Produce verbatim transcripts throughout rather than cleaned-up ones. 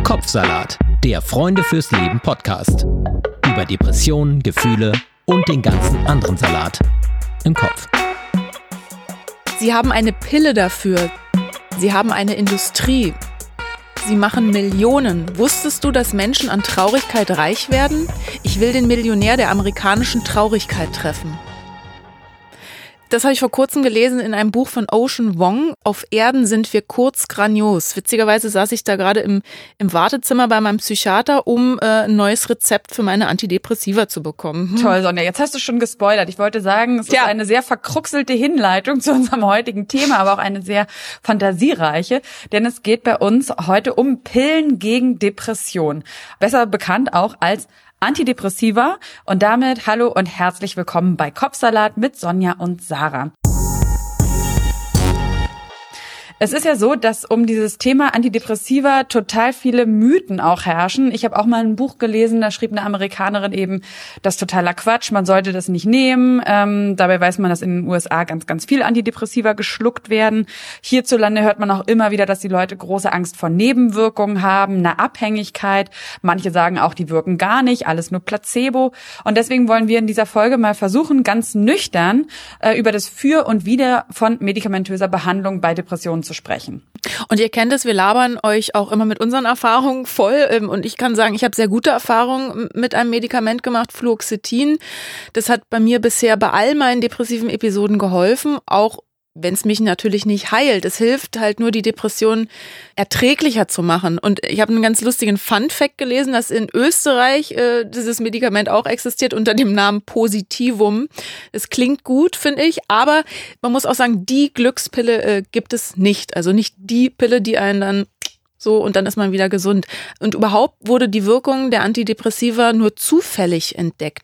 Kopfsalat, der Freunde fürs Leben Podcast. Über Depressionen, Gefühle und den ganzen anderen Salat im Kopf. Sie haben eine Pille dafür. Sie haben eine Industrie. Sie machen Millionen. Wusstest du, dass Menschen an Traurigkeit reich werden? Ich will den Millionär der amerikanischen Traurigkeit treffen. Das habe ich vor kurzem gelesen in einem Buch von Ocean Wong. Auf Erden sind wir kurz grandios. Witzigerweise saß ich da gerade im, im Wartezimmer bei meinem Psychiater, um äh, ein neues Rezept für meine Antidepressiva zu bekommen. Hm. Toll, Sonja. Jetzt hast du schon gespoilert. Ich wollte sagen, es ja. ist eine sehr verkruxelte Hinleitung zu unserem heutigen Thema, aber auch eine sehr fantasiereiche. Denn es geht bei uns heute um Pillen gegen Depression. Besser bekannt auch als Antidepressiva. Und damit hallo und herzlich willkommen bei Kopfsalat mit Sonja und Sarah. Es ist ja so, dass um dieses Thema Antidepressiva total viele Mythen auch herrschen. Ich habe auch mal ein Buch gelesen, da schrieb eine Amerikanerin eben, das ist totaler Quatsch, man sollte das nicht nehmen. Ähm, dabei weiß man, dass in den U S A ganz, ganz viel Antidepressiva geschluckt werden. Hierzulande hört man auch immer wieder, dass die Leute große Angst vor Nebenwirkungen haben, eine Abhängigkeit. Manche sagen auch, die wirken gar nicht, alles nur Placebo. Und deswegen wollen wir in dieser Folge mal versuchen, ganz nüchtern äh, über das Für und Wider von medikamentöser Behandlung bei Depressionen zu sprechen. Und ihr kennt es, wir labern euch auch immer mit unseren Erfahrungen voll. Und ich kann sagen, ich habe sehr gute Erfahrungen mit einem Medikament gemacht, Fluoxetin. Das hat bei mir bisher bei all meinen depressiven Episoden geholfen, auch wenn es mich natürlich nicht heilt. Es hilft halt nur, die Depression erträglicher zu machen. Und ich habe einen ganz lustigen Fun-Fact gelesen, dass in Österreich äh, dieses Medikament auch existiert unter dem Namen Positivum. Es klingt gut, finde ich, aber man muss auch sagen, die Glückspille äh, gibt es nicht. Also nicht die Pille, die einen dann so und dann ist man wieder gesund. Und überhaupt wurde die Wirkung der Antidepressiva nur zufällig entdeckt.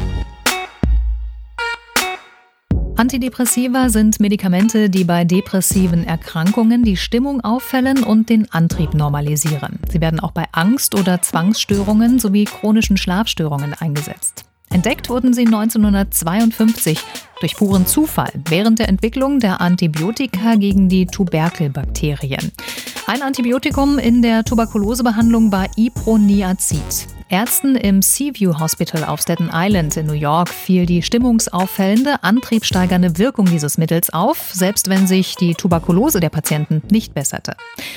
Antidepressiva sind Medikamente, die bei depressiven Erkrankungen die Stimmung auffällen und den Antrieb normalisieren. Sie werden auch bei Angst- oder Zwangsstörungen sowie chronischen Schlafstörungen eingesetzt. Entdeckt wurden sie neunzehnhundertzweiundfünfzig durch puren Zufall während der Entwicklung der Antibiotika gegen die Tuberkelbakterien. Ein Antibiotikum in der Tuberkulosebehandlung war Iproniazid. Ärzten im Seaview Hospital auf Staten Island in New York fiel die stimmungsauffällende, antriebssteigernde Wirkung dieses Mittels auf, selbst wenn sich die Tuberkulose der Patienten nicht besserte.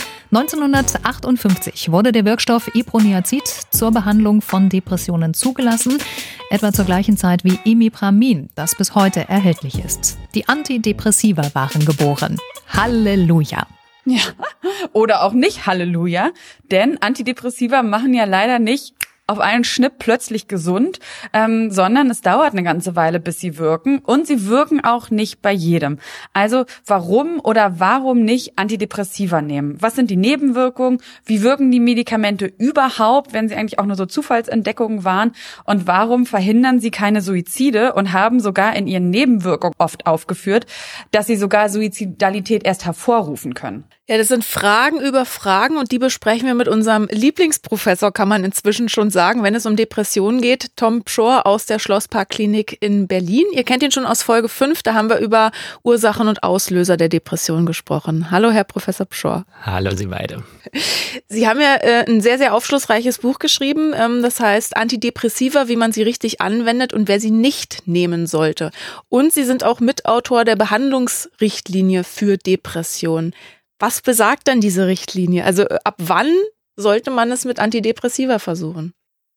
neunzehnhundertachtundfünfzig wurde der Wirkstoff Iproniazid zur Behandlung von Depressionen zugelassen, etwa zur gleichen Zeit wie Imipramin, das bis heute erhältlich ist. Die Antidepressiva waren geboren. Halleluja! Ja, oder auch nicht Halleluja, denn Antidepressiva machen ja leider nicht auf einen Schnipp plötzlich gesund, ähm, sondern es dauert eine ganze Weile, bis sie wirken und sie wirken auch nicht bei jedem. Also warum oder warum nicht Antidepressiva nehmen? Was sind die Nebenwirkungen? Wie wirken die Medikamente überhaupt, wenn sie eigentlich auch nur so Zufallsentdeckungen waren? Und warum verhindern sie keine Suizide und haben sogar in ihren Nebenwirkungen oft aufgeführt, dass sie sogar Suizidalität erst hervorrufen können? Ja, das sind Fragen über Fragen und die besprechen wir mit unserem Lieblingsprofessor, kann man inzwischen schon sagen, wenn es um Depressionen geht. Tom Pschorr aus der Schlossparkklinik in Berlin. Ihr kennt ihn schon aus Folge fünf, da haben wir über Ursachen und Auslöser der Depression gesprochen. Hallo, Herr Professor Pschorr. Hallo, Sie beide. Sie haben ja äh, ein sehr, sehr aufschlussreiches Buch geschrieben, ähm, das heißt Antidepressiva, wie man sie richtig anwendet und wer sie nicht nehmen sollte. Und Sie sind auch Mitautor der Behandlungsrichtlinie für Depressionen. Was besagt denn diese Richtlinie? Also ab wann sollte man es mit Antidepressiva versuchen?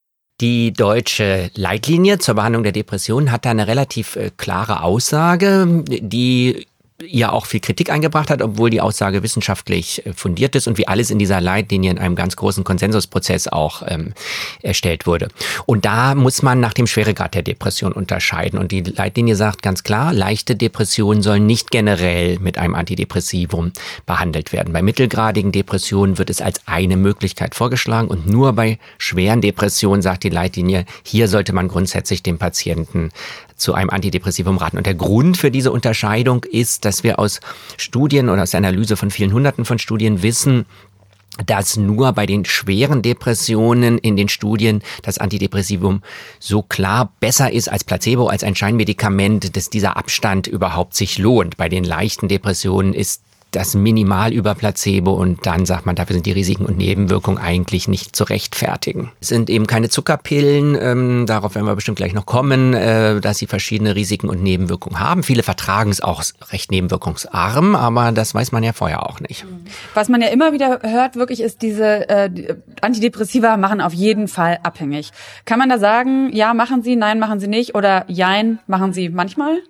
Die deutsche Leitlinie zur Behandlung der Depression hat da eine relativ äh, klare Aussage, die ihr auch viel Kritik eingebracht hat, obwohl die Aussage wissenschaftlich äh, fundiert ist und wie alles in dieser Leitlinie in einem ganz großen Konsensusprozess auch ähm, erstellt wurde. Und da muss man nach dem Schweregrad der Depression unterscheiden. Und die Leitlinie sagt ganz klar, leichte Depressionen sollen nicht generell mit einem Antidepressivum behandelt werden. Bei mittelgradigen Depressionen wird es als eine Möglichkeit vorgeschlagen und nur bei schweren Depressionen sagt die Leitlinie, hier sollte man grundsätzlich dem Patienten zu einem Antidepressivum raten. Und der Grund für diese Unterscheidung ist, dass wir aus Studien oder aus der Analyse von vielen Hunderten von Studien wissen, dass nur bei den schweren Depressionen in den Studien das Antidepressivum so klar besser ist als Placebo, als ein Scheinmedikament, dass dieser Abstand überhaupt sich lohnt. Bei den leichten Depressionen ist das minimal über Placebo und dann sagt man, dafür sind die Risiken und Nebenwirkungen eigentlich nicht zu rechtfertigen. Es sind eben keine Zuckerpillen, ähm, darauf werden wir bestimmt gleich noch kommen, äh, dass sie verschiedene Risiken und Nebenwirkungen haben. Viele vertragen es auch recht nebenwirkungsarm, aber das weiß man ja vorher auch nicht. Was man ja immer wieder hört, wirklich ist diese äh, die Antidepressiva machen auf jeden Fall abhängig. Kann man da sagen, ja, machen sie, nein, machen sie nicht oder jein, machen sie manchmal?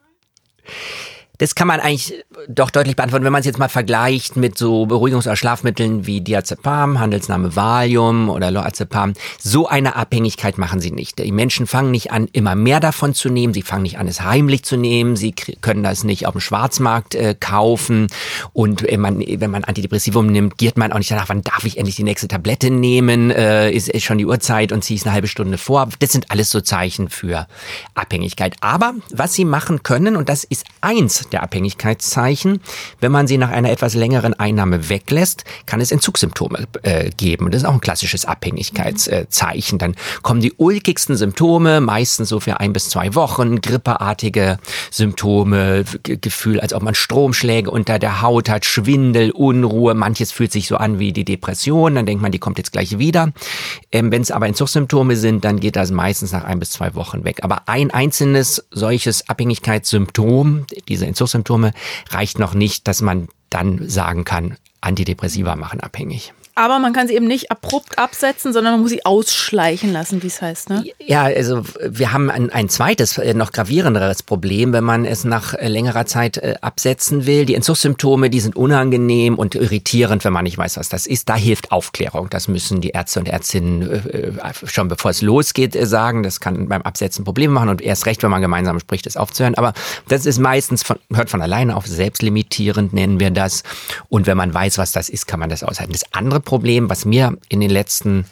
Das kann man eigentlich doch deutlich beantworten, wenn man es jetzt mal vergleicht mit so Beruhigungs- oder Schlafmitteln wie Diazepam, Handelsname Valium oder Lorazepam. So eine Abhängigkeit machen sie nicht. Die Menschen fangen nicht an, immer mehr davon zu nehmen. Sie fangen nicht an, es heimlich zu nehmen. Sie können das nicht auf dem Schwarzmarkt äh, kaufen. Und wenn man, wenn man Antidepressivum nimmt, giert man auch nicht danach, wann darf ich endlich die nächste Tablette nehmen? Äh, ist, ist schon die Uhrzeit und ziehe es eine halbe Stunde vor. Das sind alles so Zeichen für Abhängigkeit. Aber was sie machen können, und das ist eins der Abhängigkeitszeichen, wenn man sie nach einer etwas längeren Einnahme weglässt, kann es Entzugssymptome äh, geben. Das ist auch ein klassisches Abhängigkeitszeichen. Dann kommen die ulkigsten Symptome, meistens so für ein bis zwei Wochen, grippeartige Symptome, G- Gefühl, als ob man Stromschläge unter der Haut hat, Schwindel, Unruhe. Manches fühlt sich so an wie die Depression, dann denkt man, die kommt jetzt gleich wieder. Ähm, wenn es aber Entzugssymptome sind, dann geht das meistens nach ein bis zwei Wochen weg. Aber ein einzelnes solches Abhängigkeitssymptom, diese Entzugssymptome, reicht noch nicht, dass man dann sagen kann, Antidepressiva machen abhängig. Aber man kann sie eben nicht abrupt absetzen, sondern man muss sie ausschleichen lassen, wie es heißt, ne? Ja, also wir haben ein, ein zweites, noch gravierenderes Problem, wenn man es nach längerer Zeit äh, absetzen will. Die Entzugssymptome, die sind unangenehm und irritierend, wenn man nicht weiß, was das ist. Da hilft Aufklärung. Das müssen die Ärzte und Ärztinnen äh, schon bevor es losgeht äh, sagen. Das kann beim Absetzen Probleme machen und erst recht, wenn man gemeinsam spricht, es aufzuhören. Aber das ist meistens, von, hört von alleine auf, selbstlimitierend nennen wir das. Und wenn man weiß, was das ist, kann man das aushalten. Das andere Problem, was mir in den letzten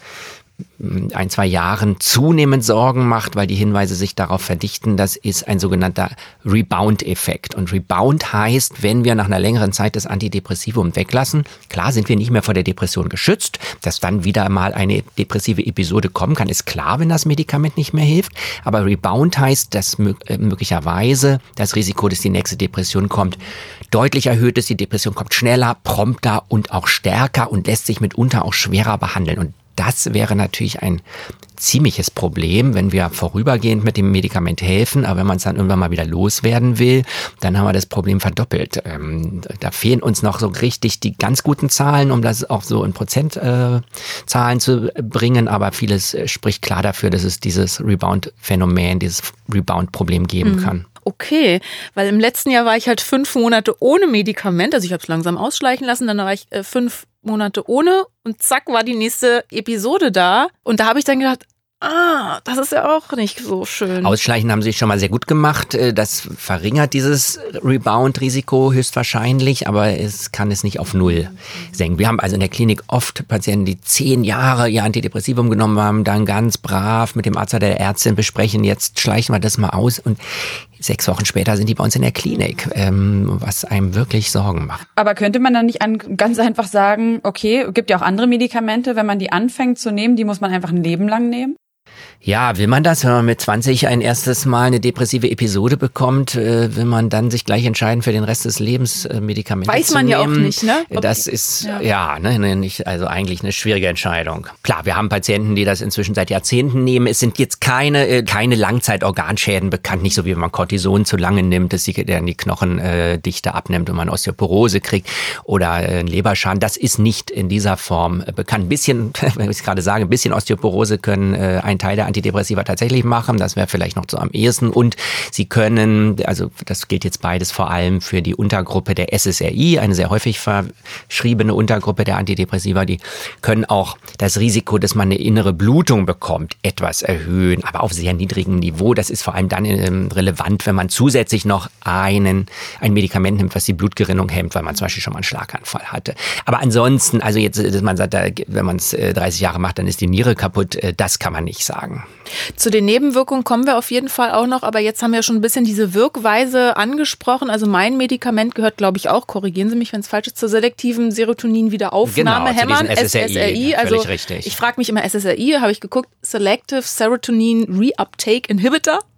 ein, zwei Jahren zunehmend Sorgen macht, weil die Hinweise sich darauf verdichten, das ist ein sogenannter Rebound-Effekt. Und Rebound heißt, wenn wir nach einer längeren Zeit das Antidepressivum weglassen, klar sind wir nicht mehr vor der Depression geschützt, dass dann wieder mal eine depressive Episode kommen kann, ist klar, wenn das Medikament nicht mehr hilft. Aber Rebound heißt, dass möglicherweise das Risiko, dass die nächste Depression kommt, deutlich erhöht ist. Die Depression kommt schneller, prompter und auch stärker und lässt sich mitunter auch schwerer behandeln. Und das wäre natürlich ein ziemliches Problem, wenn wir vorübergehend mit dem Medikament helfen, aber wenn man es dann irgendwann mal wieder loswerden will, dann haben wir das Problem verdoppelt. Ähm, da fehlen uns noch so richtig die ganz guten Zahlen, um das auch so in Prozentzahlen äh, zu bringen, aber vieles äh, spricht klar dafür, dass es dieses Rebound-Phänomen, dieses Rebound-Problem geben mhm. kann. Okay, weil im letzten Jahr war ich halt fünf Monate ohne Medikament, also ich habe es langsam ausschleichen lassen, dann war ich äh, fünf Monate ohne und zack war die nächste Episode da und da habe ich dann gedacht, ah, das ist ja auch nicht so schön. Ausschleichen haben sie schon mal sehr gut gemacht. Das verringert dieses Rebound-Risiko höchstwahrscheinlich, aber es kann es nicht auf Null senken. Wir haben also in der Klinik oft Patienten, die zehn Jahre ihr Antidepressivum genommen haben, dann ganz brav mit dem Arzt oder der Ärztin besprechen, jetzt schleichen wir das mal aus und sechs Wochen später sind die bei uns in der Klinik, ähm, was einem wirklich Sorgen macht. Aber könnte man dann nicht an, ganz einfach sagen, okay, gibt ja auch andere Medikamente, wenn man die anfängt zu nehmen, die muss man einfach ein Leben lang nehmen? Ja, will man das, wenn man mit zwanzig ein erstes Mal eine depressive Episode bekommt, äh, will man dann sich gleich entscheiden, für den Rest des Lebens äh, Medikamente Weiß zu man nehmen? ja auch nicht, ne? Ob das ist, ja, ja ne, ne, nicht, also eigentlich eine schwierige Entscheidung. Klar, wir haben Patienten, die das inzwischen seit Jahrzehnten nehmen. Es sind jetzt keine, äh, keine Langzeitorganschäden bekannt, nicht so wie wenn man Cortison zu lange nimmt, dass die, dann die Knochendichte äh, abnimmt und man Osteoporose kriegt oder äh, einen Leberschaden. Das ist nicht in dieser Form äh, bekannt. Ein bisschen, wenn ich es gerade sage, ein bisschen Osteoporose können äh, ein Teil der Antidepressiva tatsächlich machen, das wäre vielleicht noch so am ehesten. Und sie können, also das gilt jetzt beides vor allem für die Untergruppe der S S R I, eine sehr häufig verschriebene Untergruppe der Antidepressiva, die können auch das Risiko, dass man eine innere Blutung bekommt, etwas erhöhen, aber auf sehr niedrigem Niveau. Das ist vor allem dann ähm, relevant, wenn man zusätzlich noch einen, ein Medikament nimmt, was die Blutgerinnung hemmt, weil man zum Beispiel schon mal einen Schlaganfall hatte. Aber ansonsten, also jetzt, dass man sagt, wenn man es dreißig Jahre macht, dann ist die Niere kaputt, das kann man nicht sagen. Zu den Nebenwirkungen kommen wir auf jeden Fall auch noch, aber jetzt haben wir schon ein bisschen diese Wirkweise angesprochen. Also mein Medikament gehört, glaube ich, auch, korrigieren Sie mich, wenn es falsch ist, zur selektiven Serotonin-Wiederaufnahme genau, hämmern, S S R I. S S R I. Also richtig. Ich frage mich immer, S S R I, habe ich geguckt, Selective Serotonin Reuptake Inhibitor.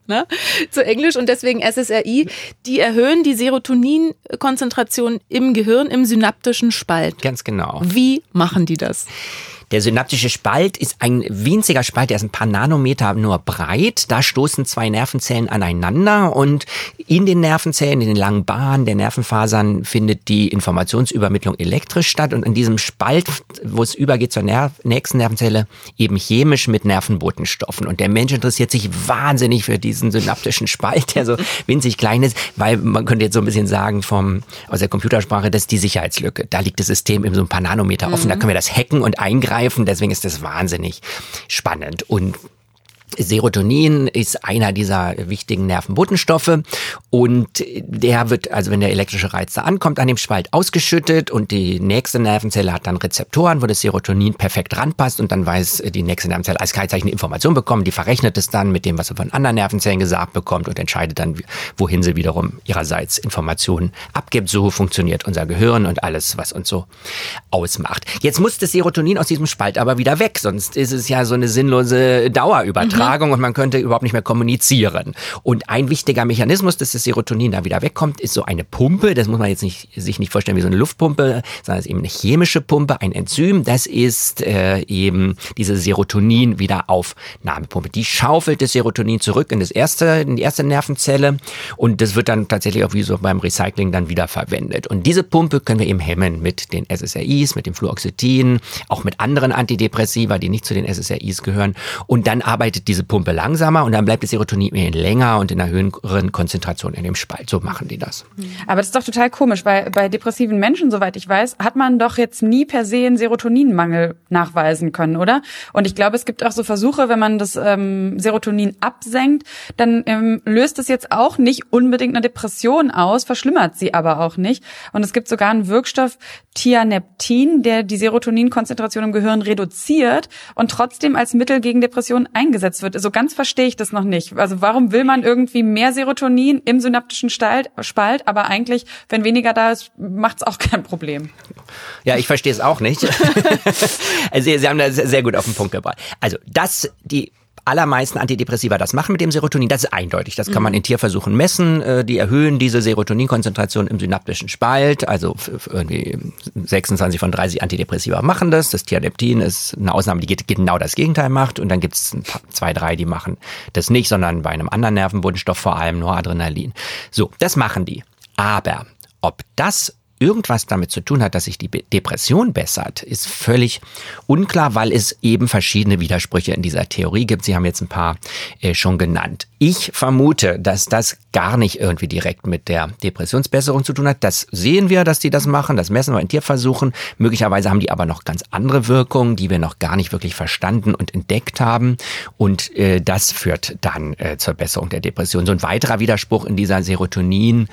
ne? Zu Englisch und deswegen S S R I, die erhöhen die Serotoninkonzentration im Gehirn, im synaptischen Spalt. Ganz genau. Wie machen die das? Der synaptische Spalt ist ein winziger Spalt, der ist ein paar Nanometer nur breit. Da stoßen zwei Nervenzellen aneinander und in den Nervenzellen, in den langen Bahnen der Nervenfasern findet die Informationsübermittlung elektrisch statt und in diesem Spalt, wo es übergeht zur Ner- nächsten Nervenzelle, eben chemisch mit Nervenbotenstoffen. Und der Mensch interessiert sich wahnsinnig für diesen synaptischen Spalt, der so winzig klein ist, weil man könnte jetzt so ein bisschen sagen vom aus der Computersprache, das ist die Sicherheitslücke. Da liegt das System eben so ein paar Nanometer offen, mhm. da können wir das hacken und eingreifen. Deswegen ist das wahnsinnig spannend. Und Serotonin ist einer dieser wichtigen Nervenbotenstoffe und der wird, also wenn der elektrische Reiz da ankommt, an dem Spalt ausgeschüttet und die nächste Nervenzelle hat dann Rezeptoren, wo das Serotonin perfekt ranpasst und dann weiß die nächste Nervenzelle als Kennzeichen Information bekommen, die verrechnet es dann mit dem, was sie von anderen Nervenzellen gesagt bekommt und entscheidet dann, wohin sie wiederum ihrerseits Informationen abgibt. So funktioniert unser Gehirn und alles, was uns so ausmacht. Jetzt muss das Serotonin aus diesem Spalt aber wieder weg, sonst ist es ja so eine sinnlose Dauerübertragung. Mhm. Und man könnte überhaupt nicht mehr kommunizieren. Und ein wichtiger Mechanismus, dass das Serotonin da wieder wegkommt, ist so eine Pumpe. Das muss man jetzt nicht, sich nicht vorstellen wie so eine Luftpumpe, sondern es ist eben eine chemische Pumpe, ein Enzym. Das ist äh, eben diese Serotonin-Wiederaufnahmepumpe. Die schaufelt das Serotonin zurück in das erste, in die erste Nervenzelle und das wird dann tatsächlich auch wie so beim Recycling dann wieder verwendet. Und diese Pumpe können wir eben hemmen mit den S S R Is, mit dem Fluoxetin, auch mit anderen Antidepressiva, die nicht zu den S S R Is gehören. Und dann arbeitet diese Pumpe langsamer und dann bleibt das Serotonin länger und in einer höheren Konzentration in dem Spalt. So machen die das. Aber das ist doch total komisch, weil bei depressiven Menschen, soweit ich weiß, hat man doch jetzt nie per se einen Serotoninmangel nachweisen können, oder? Und ich glaube, es gibt auch so Versuche, wenn man das ähm, Serotonin absenkt, dann ähm, löst es jetzt auch nicht unbedingt eine Depression aus, verschlimmert sie aber auch nicht. Und es gibt sogar einen Wirkstoff, Tianeptin, der die Serotoninkonzentration im Gehirn reduziert und trotzdem als Mittel gegen Depressionen eingesetzt wird. So ganz verstehe ich das noch nicht. Also warum will man irgendwie mehr Serotonin im synaptischen Spalt, aber eigentlich, wenn weniger da ist, macht es auch kein Problem. Ja, ich verstehe es auch nicht. Also Sie, Sie haben das sehr gut auf den Punkt gebracht. Also das, die allermeisten Antidepressiva das machen mit dem Serotonin, das ist eindeutig. Das kann man in Tierversuchen messen. Die erhöhen diese Serotoninkonzentration im synaptischen Spalt. Also irgendwie sechsundzwanzig von dreißig Antidepressiva machen das. Das Tianeptin ist eine Ausnahme, die genau das Gegenteil macht. Und dann gibt es zwei, drei, die machen das nicht, sondern bei einem anderen Nervenbotenstoff, vor allem Noradrenalin. So, das machen die. Aber ob das irgendwas damit zu tun hat, dass sich die Depression bessert, ist völlig unklar, weil es eben verschiedene Widersprüche in dieser Theorie gibt. Sie haben jetzt ein paar äh, schon genannt. Ich vermute, dass das gar nicht irgendwie direkt mit der Depressionsbesserung zu tun hat. Das sehen wir, dass die das machen, das messen wir in Tierversuchen. Möglicherweise haben die aber noch ganz andere Wirkungen, die wir noch gar nicht wirklich verstanden und entdeckt haben. Und äh, das führt dann äh, zur Besserung der Depression. So ein weiterer Widerspruch in dieser Serotonin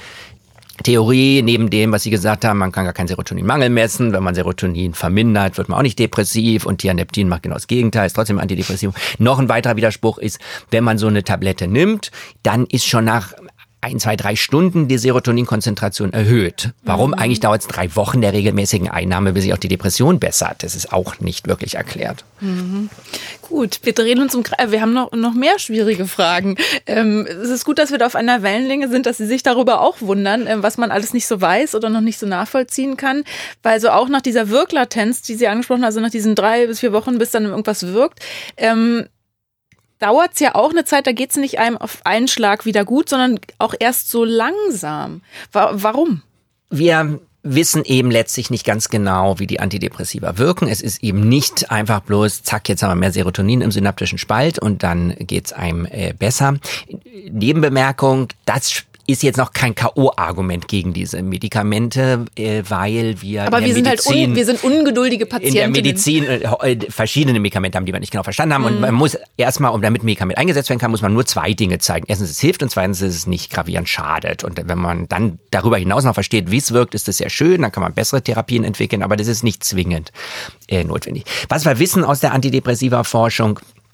Theorie, neben dem, was Sie gesagt haben, man kann gar keinen Serotoninmangel messen. Wenn man Serotonin vermindert, wird man auch nicht depressiv. Und Tianeptin macht genau das Gegenteil, ist trotzdem antidepressiv. Noch ein weiterer Widerspruch ist, wenn man so eine Tablette nimmt, dann ist schon nach ein, zwei, drei Stunden die Serotoninkonzentration erhöht. Warum? Mhm. Eigentlich dauert es drei Wochen der regelmäßigen Einnahme, bis sich auch die Depression bessert. Das ist auch nicht wirklich erklärt. Mhm. Gut, wir drehen uns um, wir haben noch, noch mehr schwierige Fragen. Ähm, es ist gut, dass wir da auf einer Wellenlänge sind, dass Sie sich darüber auch wundern, äh, was man alles nicht so weiß oder noch nicht so nachvollziehen kann. Weil so auch nach dieser Wirklatenz, die Sie angesprochen haben, also nach diesen drei bis vier Wochen, bis dann irgendwas wirkt, ähm, dauert es ja auch eine Zeit, da geht es nicht einem auf einen Schlag wieder gut, sondern auch erst so langsam. Warum? Wir wissen eben letztlich nicht ganz genau, wie die Antidepressiva wirken. Es ist eben nicht einfach bloß, zack, jetzt haben wir mehr Serotonin im synaptischen Spalt und dann geht's einem äh, besser. Nebenbemerkung, das ist jetzt noch kein K O-Argument gegen diese Medikamente, äh, weil wir Aber in wir der sind Medizin, halt un, wir sind ungeduldige Patienten. In der Medizin äh, verschiedene Medikamente haben, die wir nicht genau verstanden haben. Mhm. Und man muss erstmal, um damit ein Medikament eingesetzt werden kann, muss man nur zwei Dinge zeigen. Erstens, es hilft und zweitens, dass es nicht gravierend schadet. Und wenn man dann darüber hinaus noch versteht, wie es wirkt, ist das sehr schön. Dann kann man bessere Therapien entwickeln, aber das ist nicht zwingend äh, notwendig. Was wir wissen aus der Antidepressiva-Forschung,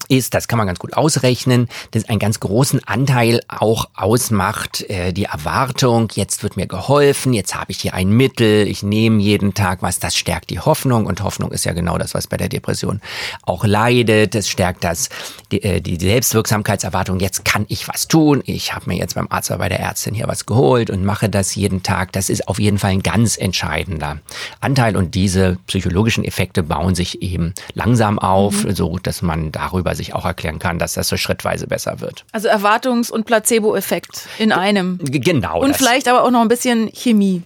ist, das kann man ganz gut ausrechnen, dass einen ganz großen Anteil auch ausmacht, äh, die Erwartung, jetzt wird mir geholfen, jetzt habe ich hier ein Mittel, ich nehme jeden Tag was, das stärkt die Hoffnung und Hoffnung ist ja genau das, was bei der Depression auch leidet, es stärkt das, die, äh, die Selbstwirksamkeitserwartung, jetzt kann ich was tun, ich habe mir jetzt beim Arzt oder bei der Ärztin hier was geholt und mache das jeden Tag, das ist auf jeden Fall ein ganz entscheidender Anteil und diese psychologischen Effekte bauen sich eben langsam auf, mhm. so dass man darüber sich auch erklären kann, dass das so schrittweise besser wird. Also Erwartungs- und Placebo-Effekt in einem. Genau. Und vielleicht aber auch noch ein bisschen Chemie.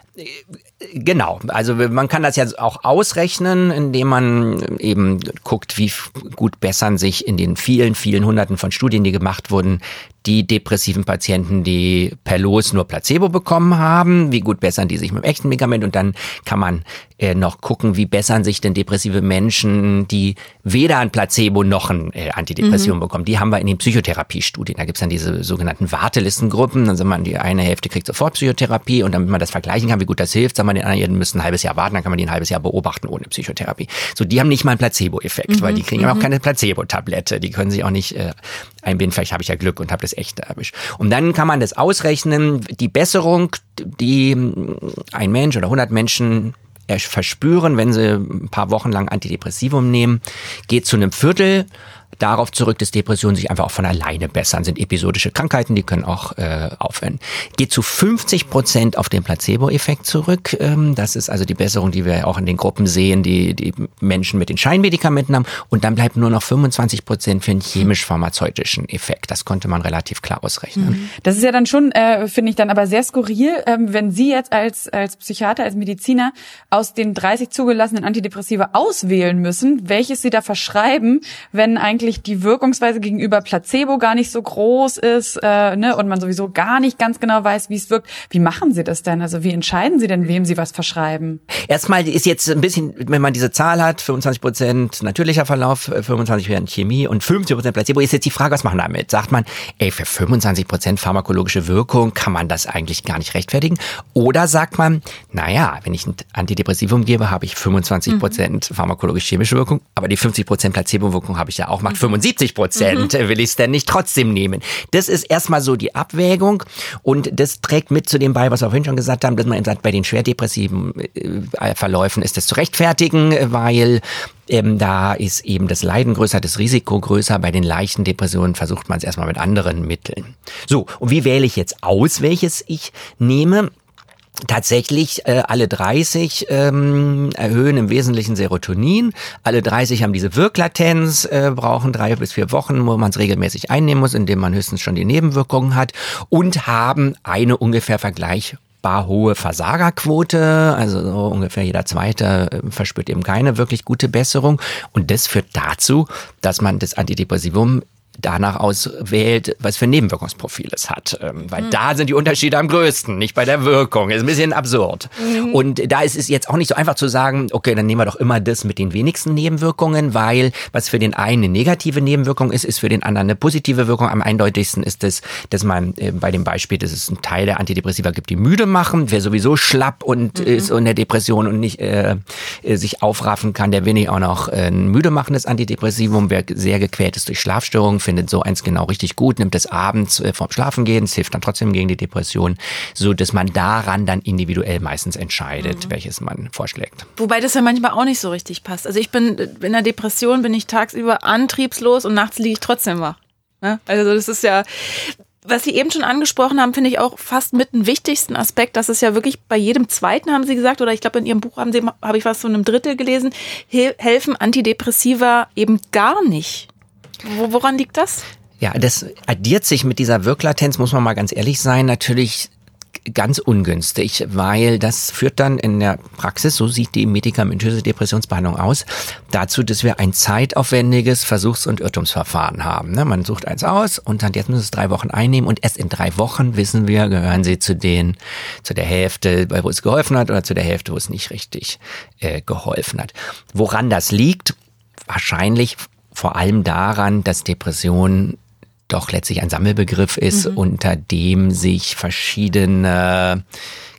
Genau, also man kann das ja auch ausrechnen, indem man eben guckt, wie gut bessern sich in den vielen, vielen Hunderten von Studien, die gemacht wurden, die depressiven Patienten, die per Los nur Placebo bekommen haben, wie gut bessern die sich mit dem echten Medikament und dann kann man äh, noch gucken, wie bessern sich denn depressive Menschen, die weder ein Placebo noch ein äh, Antidepressivum mhm. bekommen. Die haben wir in den Psychotherapiestudien. Da gibt's dann diese sogenannten Wartelistengruppen. Dann sagt man, die eine Hälfte kriegt sofort Psychotherapie und damit man das vergleichen kann, wie gut das hilft, sagt man, den anderen müssen ein halbes Jahr warten, dann kann man die ein halbes Jahr beobachten ohne Psychotherapie. So, die haben nicht mal einen Placebo-Effekt, mhm. weil die kriegen mhm. auch keine Placebo-Tablette. Die können sich auch nicht äh, einbinden. Vielleicht habe ich ja Glück und habe das echt erwischt. Und dann kann man das ausrechnen, die Besserung, die ein Mensch oder hundert Menschen verspüren, wenn sie ein paar Wochen lang Antidepressivum nehmen, geht zu einem Viertel darauf zurück, dass Depressionen sich einfach auch von alleine bessern. Sind episodische Krankheiten, die können auch äh, aufhören. Geht zu fünfzig Prozent auf den Placebo-Effekt zurück. Ähm, das ist also die Besserung, die wir auch in den Gruppen sehen, die die Menschen mit den Scheinmedikamenten haben. Und dann bleibt nur noch fünfundzwanzig Prozent für einen chemisch-pharmazeutischen Effekt. Das konnte man relativ klar ausrechnen. Das ist ja dann schon, äh, finde ich, dann aber sehr skurril, ähm, wenn Sie jetzt als als Psychiater, als Mediziner aus den dreißig zugelassenen Antidepressiva auswählen müssen, welches Sie da verschreiben, wenn eigentlich die Wirkungsweise gegenüber Placebo gar nicht so groß ist, äh, ne, und man sowieso gar nicht ganz genau weiß, wie es wirkt. Wie machen Sie das denn? Also wie entscheiden Sie denn, wem Sie was verschreiben? Erstmal ist jetzt ein bisschen, wenn man diese Zahl hat, fünfundzwanzig Prozent natürlicher Verlauf, fünfundzwanzig Prozent Chemie und fünfzig Prozent Placebo, ist jetzt die Frage, was machen wir damit? Sagt man, ey, für fünfundzwanzig Prozent pharmakologische Wirkung kann man das eigentlich gar nicht rechtfertigen? Oder sagt man, naja, wenn ich ein Antidepressivum gebe, habe ich fünfundzwanzig Prozent mhm. pharmakologisch-chemische Wirkung, aber die fünfzig Prozent Placebo-Wirkung habe ich ja auch, macht fünfundsiebzig Prozent, mhm. will ich es denn nicht trotzdem nehmen? Das ist erstmal so die Abwägung und das trägt mit zu dem bei, was wir vorhin schon gesagt haben, dass man sagt, bei den schwerdepressiven äh, Verläufen ist das zu rechtfertigen, weil ähm, da ist eben das Leiden größer, das Risiko größer. Bei den leichten Depressionen versucht man es erstmal mit anderen Mitteln. So, und wie wähle ich jetzt aus, welches ich nehme? Tatsächlich, äh, alle dreißig ähm, erhöhen im Wesentlichen Serotonin. Alle dreißig haben diese Wirklatenz, äh, brauchen drei bis vier Wochen, wo man es regelmäßig einnehmen muss, indem man höchstens schon die Nebenwirkungen hat und haben eine ungefähr vergleichbar hohe Versagerquote, also so ungefähr jeder Zweite äh, verspürt eben keine wirklich gute Besserung. Und das führt dazu, dass man das Antidepressivum danach auswählt, was für ein Nebenwirkungsprofil es hat. Ähm, weil mhm. da sind die Unterschiede am größten, nicht bei der Wirkung. Ist ein bisschen absurd. Mhm. Und da ist es jetzt auch nicht so einfach zu sagen, okay, dann nehmen wir doch immer das mit den wenigsten Nebenwirkungen, weil was für den einen eine negative Nebenwirkung ist, ist für den anderen eine positive Wirkung. Am eindeutigsten ist es, dass man äh, bei dem Beispiel, dass es einen Teil der Antidepressiva gibt, die müde machen. Wer sowieso schlapp und mhm. ist in der Depression und nicht äh, sich aufraffen kann, der will nicht auch noch äh, ein müde machendes Antidepressivum. Wer sehr gequält ist durch Schlafstörungen, findet so eins genau richtig gut, nimmt es abends äh, vorm Schlafengehen, es hilft dann trotzdem gegen die Depression, so dass man daran dann individuell meistens entscheidet, mhm. welches man vorschlägt. Wobei das ja manchmal auch nicht so richtig passt. Also ich bin in der Depression, bin ich tagsüber antriebslos und nachts liege ich trotzdem wach. Ne? Also das ist ja, was Sie eben schon angesprochen haben, finde ich auch fast mit dem wichtigsten Aspekt, dass es ja wirklich bei jedem Zweiten, haben Sie gesagt, oder ich glaube in Ihrem Buch haben Sie, habe ich was von einem Drittel gelesen, helfen Antidepressiva eben gar nicht. Woran liegt das? Ja, das addiert sich mit dieser Wirklatenz, muss man mal ganz ehrlich sein, natürlich ganz ungünstig, weil das führt dann in der Praxis, so sieht die medikamentöse Depressionsbehandlung aus, dazu, dass wir ein zeitaufwendiges Versuchs- und Irrtumsverfahren haben. Man sucht eins aus und dann jetzt müssen wir es drei Wochen einnehmen und erst in drei Wochen wissen wir, gehören sie zu den, zu der Hälfte, wo es geholfen hat oder zu der Hälfte, wo es nicht richtig äh, geholfen hat. Woran das liegt? Wahrscheinlich vor allem daran, dass Depression doch letztlich ein Sammelbegriff ist, mhm. unter dem sich verschiedene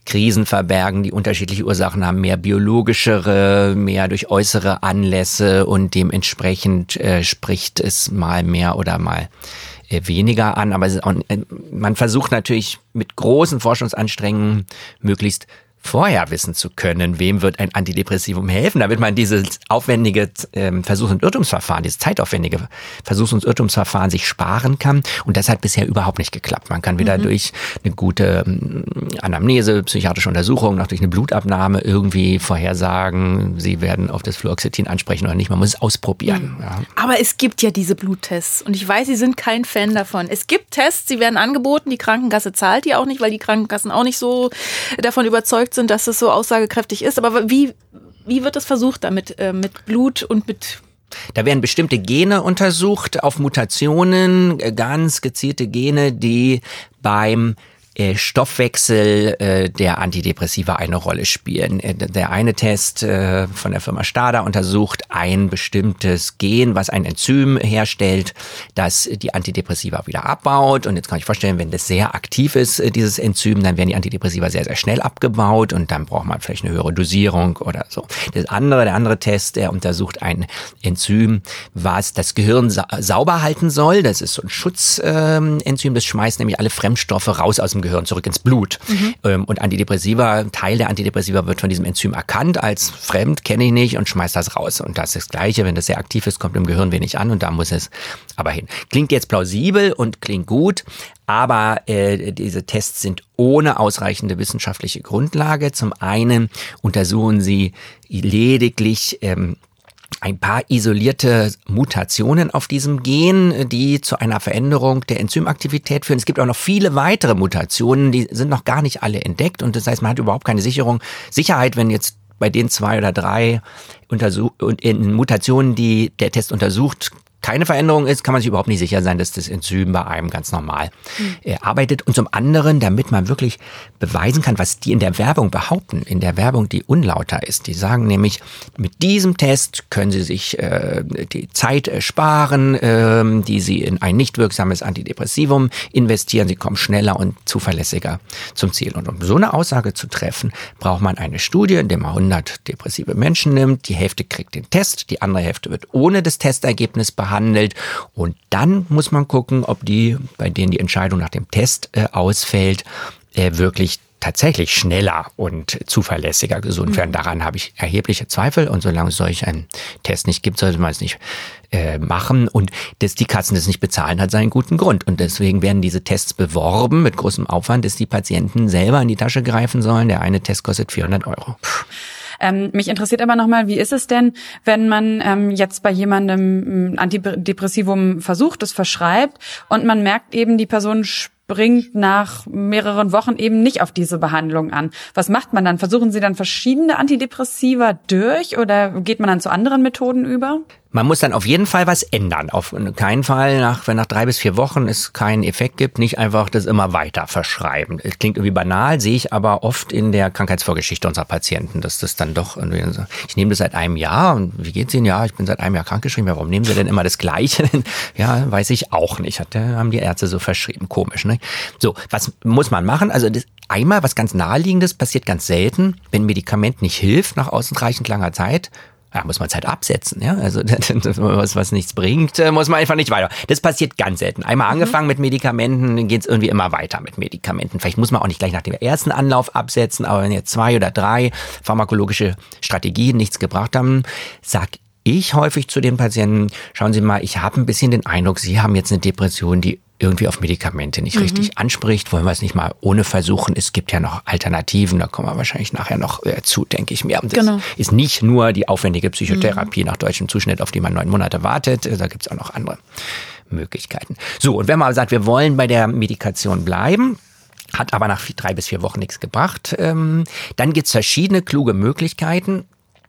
Krisen verbergen, die unterschiedliche Ursachen haben, mehr biologischere, mehr durch äußere Anlässe und dementsprechend äh, spricht es mal mehr oder mal äh, weniger an. Aber es ist auch, äh, man versucht natürlich mit großen Forschungsanstrengungen möglichst vorher wissen zu können, wem wird ein Antidepressivum helfen, damit man dieses aufwendige ähm, Versuchs- und Irrtumsverfahren, dieses zeitaufwendige Versuchs- und Irrtumsverfahren sich sparen kann. Und das hat bisher überhaupt nicht geklappt. Man kann weder mhm. durch eine gute ähm, Anamnese, psychiatrische Untersuchung, noch durch eine Blutabnahme irgendwie vorhersagen, sie werden auf das Fluoxetin ansprechen oder nicht. Man muss es ausprobieren. Mhm. Ja. Aber es gibt ja diese Bluttests und ich weiß, Sie sind kein Fan davon. Es gibt Tests, sie werden angeboten, die Krankenkasse zahlt die auch nicht, weil die Krankenkassen auch nicht so davon überzeugt sind, dass es so aussagekräftig ist. Aber wie, wie wird das versucht damit, äh, mit Blut und mit... Da werden bestimmte Gene untersucht auf Mutationen, ganz gezielte Gene, die beim Stoffwechsel äh, der Antidepressiva eine Rolle spielen. Der eine Test äh, von der Firma Stada untersucht ein bestimmtes Gen, was ein Enzym herstellt, das die Antidepressiva wieder abbaut. Und jetzt kann ich vorstellen, wenn das sehr aktiv ist, dieses Enzym, dann werden die Antidepressiva sehr, sehr schnell abgebaut und dann braucht man vielleicht eine höhere Dosierung oder so. Das andere, der andere Test, der untersucht ein Enzym, was das Gehirn sa- sauber halten soll. Das ist so ein Schutzenzym, ähm, das schmeißt nämlich alle Fremdstoffe raus aus dem Gehirn zurück ins Blut. Mhm. Und Antidepressiva, Teil der Antidepressiva wird von diesem Enzym erkannt als fremd, kenne ich nicht und schmeißt das raus. Und das ist das Gleiche, wenn das sehr aktiv ist, kommt im Gehirn wenig an und da muss es aber hin. Klingt jetzt plausibel und klingt gut, aber äh, diese Tests sind ohne ausreichende wissenschaftliche Grundlage. Zum einen untersuchen sie lediglich ähm, ein paar isolierte Mutationen auf diesem Gen, die zu einer Veränderung der Enzymaktivität führen. Es gibt auch noch viele weitere Mutationen, die sind noch gar nicht alle entdeckt. Und das heißt, man hat überhaupt keine Sicherung, Sicherheit, wenn jetzt bei den zwei oder drei Untersuch- und in Mutationen, die der Test untersucht, keine Veränderung ist, kann man sich überhaupt nicht sicher sein, dass das Enzym bei einem ganz normal äh, arbeitet. Und zum anderen, damit man wirklich beweisen kann, was die in der Werbung behaupten, in der Werbung, die unlauter ist. Die sagen nämlich, mit diesem Test können sie sich äh, die Zeit äh, sparen, äh, die sie in ein nicht wirksames Antidepressivum investieren. Sie kommen schneller und zuverlässiger zum Ziel. Und um so eine Aussage zu treffen, braucht man eine Studie, in der man hundert depressive Menschen nimmt. Die Hälfte kriegt den Test, die andere Hälfte wird ohne das Testergebnis behandelt. Handelt. Und dann muss man gucken, ob die, bei denen die Entscheidung nach dem Test äh, ausfällt, äh, wirklich tatsächlich schneller und zuverlässiger gesund werden. Daran habe ich erhebliche Zweifel und solange es solch einen Test nicht gibt, sollte man es nicht äh, machen. Und dass die Kassen das nicht bezahlen, hat seinen guten Grund. Und deswegen werden diese Tests beworben mit großem Aufwand, dass die Patienten selber in die Tasche greifen sollen. Der eine Test kostet vierhundert Euro. Ähm, mich interessiert aber nochmal, wie ist es denn, wenn man ähm, jetzt bei jemandem ein Antidepressivum versucht, es verschreibt und man merkt eben, die Person springt nach mehreren Wochen eben nicht auf diese Behandlung an. Was macht man dann? Versuchen Sie dann verschiedene Antidepressiva durch oder geht man dann zu anderen Methoden über? Man muss dann auf jeden Fall was ändern. Auf keinen Fall, nach, wenn nach drei bis vier Wochen es keinen Effekt gibt, nicht einfach das immer weiter verschreiben. Es klingt irgendwie banal, sehe ich aber oft in der Krankheitsvorgeschichte unserer Patienten, dass das dann doch irgendwie so, ich nehme das seit einem Jahr und wie geht's Ihnen? Ja, ich bin seit einem Jahr krankgeschrieben. Ja, warum nehmen Sie denn immer das Gleiche? Ja, weiß ich auch nicht. Hat, haben die Ärzte so verschrieben. Komisch, ne? So, was muss man machen? Also das, einmal was ganz Naheliegendes passiert ganz selten, wenn ein Medikament nicht hilft nach ausreichend langer Zeit. Ja, muss man es halt absetzen, ja. Also was, was nichts bringt, muss man einfach nicht weiter. Das passiert ganz selten. Einmal angefangen mhm. mit Medikamenten, dann geht es irgendwie immer weiter mit Medikamenten. Vielleicht muss man auch nicht gleich nach dem ersten Anlauf absetzen, aber wenn jetzt zwei oder drei pharmakologische Strategien nichts gebracht haben, sag ich häufig zu den Patienten, schauen Sie mal, ich habe ein bisschen den Eindruck, Sie haben jetzt eine Depression, die irgendwie auf Medikamente nicht mhm. richtig anspricht. Wollen wir es nicht mal ohne versuchen? Es gibt ja noch Alternativen, da kommen wir wahrscheinlich nachher noch äh, zu, denke ich mir. Das genau. ist nicht nur die aufwendige Psychotherapie mhm. nach deutschem Zuschnitt, auf die man neun Monate wartet. Da gibt es auch noch andere Möglichkeiten. So, und wenn man sagt, wir wollen bei der Medikation bleiben, hat aber nach drei bis vier Wochen nichts gebracht, ähm, dann gibt es verschiedene kluge Möglichkeiten.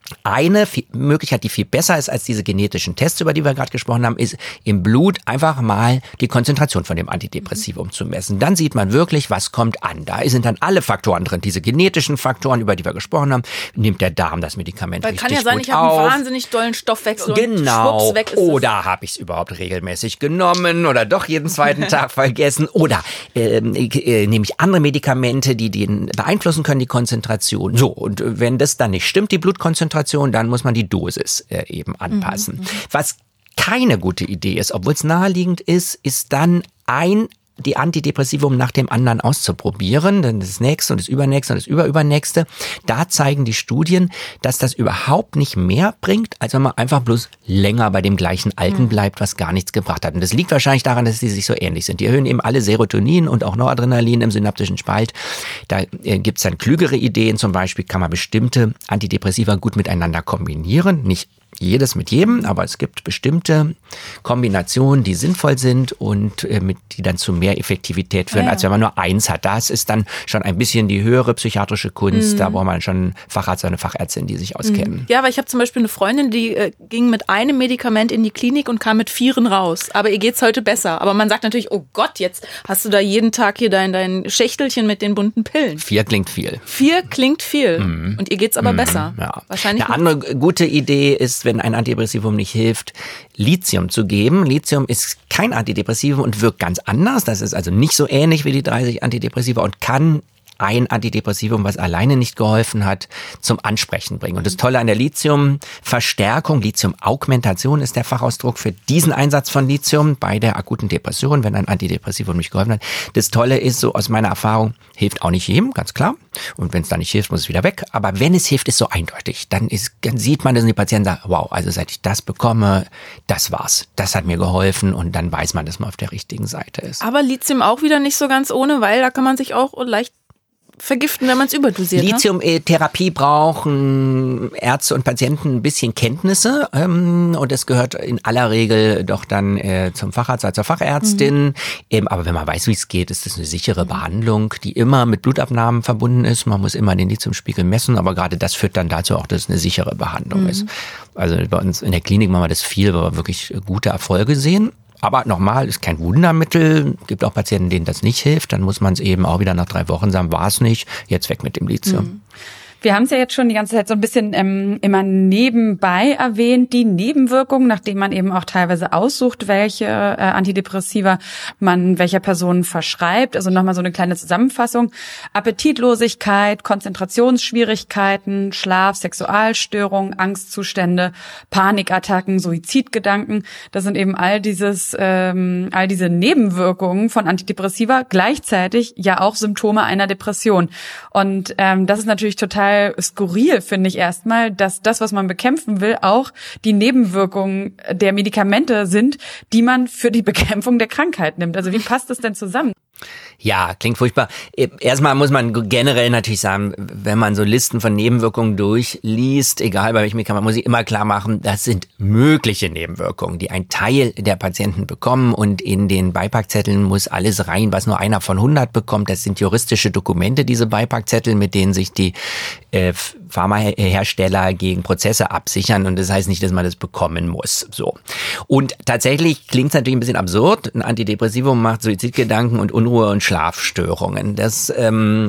Eine Möglichkeit, die viel besser ist als diese genetischen Tests, über die wir gerade gesprochen haben, ist im Blut einfach mal die Konzentration von dem Antidepressivum zu messen. Dann sieht man wirklich, was kommt an. Da sind dann alle Faktoren drin, diese genetischen Faktoren, über die wir gesprochen haben. Nimmt der Darm das Medikament Weil richtig kann ja sein, gut ich habe einen auf? wahnsinnig dollen Stoffwechsel Genau. und schwupps, weg ist Oder habe ich es überhaupt regelmäßig genommen oder doch jeden zweiten Tag vergessen? Oder äh, äh, nehme ich andere Medikamente, die den beeinflussen können, die Konzentration. So, und wenn das dann nicht stimmt, die Blutkonzentration, dann muss man die Dosis äh, eben anpassen. Mhm. Was keine gute Idee ist, obwohl es naheliegend ist, ist dann ein die Antidepressivum nach dem anderen auszuprobieren, dann das nächste und das übernächste und das überübernächste. Da zeigen die Studien, dass das überhaupt nicht mehr bringt, als wenn man einfach bloß länger bei dem gleichen Alten bleibt, was gar nichts gebracht hat. Und das liegt wahrscheinlich daran, dass die sich so ähnlich sind. Die erhöhen eben alle Serotonin und auch Noradrenalin im synaptischen Spalt. Da äh, gibt's dann klügere Ideen. Zum Beispiel kann man bestimmte Antidepressiva gut miteinander kombinieren. Nicht jedes mit jedem, aber es gibt bestimmte Kombinationen, die sinnvoll sind und äh, mit, die dann zu mehr Effektivität führen, ja, als wenn man nur eins hat. Das ist dann schon ein bisschen die höhere psychiatrische Kunst. Mhm. Da braucht man schon einen Facharzt oder eine Fachärztin, die sich auskennen. Mhm. Ja, aber ich habe zum Beispiel eine Freundin, die äh, ging mit einem Medikament in die Klinik und kam mit vieren raus. Aber ihr geht's heute besser. Aber man sagt natürlich, oh Gott, jetzt hast du da jeden Tag hier dein, dein Schächtelchen mit den bunten Pillen. Vier klingt viel. Vier klingt viel. Mhm. Und ihr geht's aber mhm. besser. Ja. Wahrscheinlich. Eine andere gute Idee ist, wenn ein Antidepressivum nicht hilft, Lithium zu geben. Lithium ist kein Antidepressivum und wirkt ganz anders. Das ist also nicht so ähnlich wie die dreißig Antidepressiva und kann ein Antidepressivum, was alleine nicht geholfen hat, zum Ansprechen bringen. Und das Tolle an der Lithiumverstärkung, Lithiumaugmentation ist der Fachausdruck für diesen Einsatz von Lithium bei der akuten Depression, wenn ein Antidepressivum nicht geholfen hat. Das Tolle ist, so aus meiner Erfahrung, hilft auch nicht jedem, ganz klar. Und wenn es da nicht hilft, muss es wieder weg. Aber wenn es hilft, ist so eindeutig. Dann, ist, dann sieht man das und die Patienten sagen, wow, also seit ich das bekomme, das war's. Das hat mir geholfen und dann weiß man, dass man auf der richtigen Seite ist. Aber Lithium auch wieder nicht so ganz ohne, weil da kann man sich auch leicht vergiften, wenn man es überdosiert. Lithiumtherapie brauchen Ärzte und Patienten ein bisschen Kenntnisse ähm, und es gehört in aller Regel doch dann äh, zum Facharzt oder zur Fachärztin. Mhm. Ähm, aber wenn man weiß, wie es geht, ist das eine sichere mhm. Behandlung, die immer mit Blutabnahmen verbunden ist. Man muss immer den Lithiumspiegel messen, aber gerade das führt dann dazu auch, dass es eine sichere Behandlung mhm. ist. Also bei uns in der Klinik machen wir das viel, weil wir wirklich gute Erfolge sehen. Aber nochmal, ist kein Wundermittel. Gibt auch Patienten, denen das nicht hilft. Dann muss man es eben auch wieder nach drei Wochen sagen, war es nicht, jetzt weg mit dem Lithium. Mhm. Wir haben es ja jetzt schon die ganze Zeit so ein bisschen ähm, immer nebenbei erwähnt, die Nebenwirkungen, nachdem man eben auch teilweise aussucht, welche äh, Antidepressiva man welcher Person verschreibt. Also nochmal so eine kleine Zusammenfassung. Appetitlosigkeit, Konzentrationsschwierigkeiten, Schlaf, Sexualstörungen, Angstzustände, Panikattacken, Suizidgedanken. Das sind eben all dieses, ähm, all diese Nebenwirkungen von Antidepressiva, gleichzeitig ja auch Symptome einer Depression. Und ähm, das ist natürlich total skurril, finde ich erstmal, dass das, was man bekämpfen will, auch die Nebenwirkungen der Medikamente sind, die man für die Bekämpfung der Krankheit nimmt. Also wie passt das denn zusammen? Ja, klingt furchtbar. Erstmal muss man generell natürlich sagen, wenn man so Listen von Nebenwirkungen durchliest, egal bei welchem Medikament, muss ich immer klar machen, das sind mögliche Nebenwirkungen, die ein Teil der Patienten bekommen und in den Beipackzetteln muss alles rein, was nur einer von hundert bekommt. Das sind juristische Dokumente, diese Beipackzettel, mit denen sich die äh, Pharmahersteller gegen Prozesse absichern und das heißt nicht, dass man das bekommen muss. So. Und tatsächlich klingt es natürlich ein bisschen absurd. Ein Antidepressivum macht Suizidgedanken und Unruhe und Schlafstörungen. Das ähm,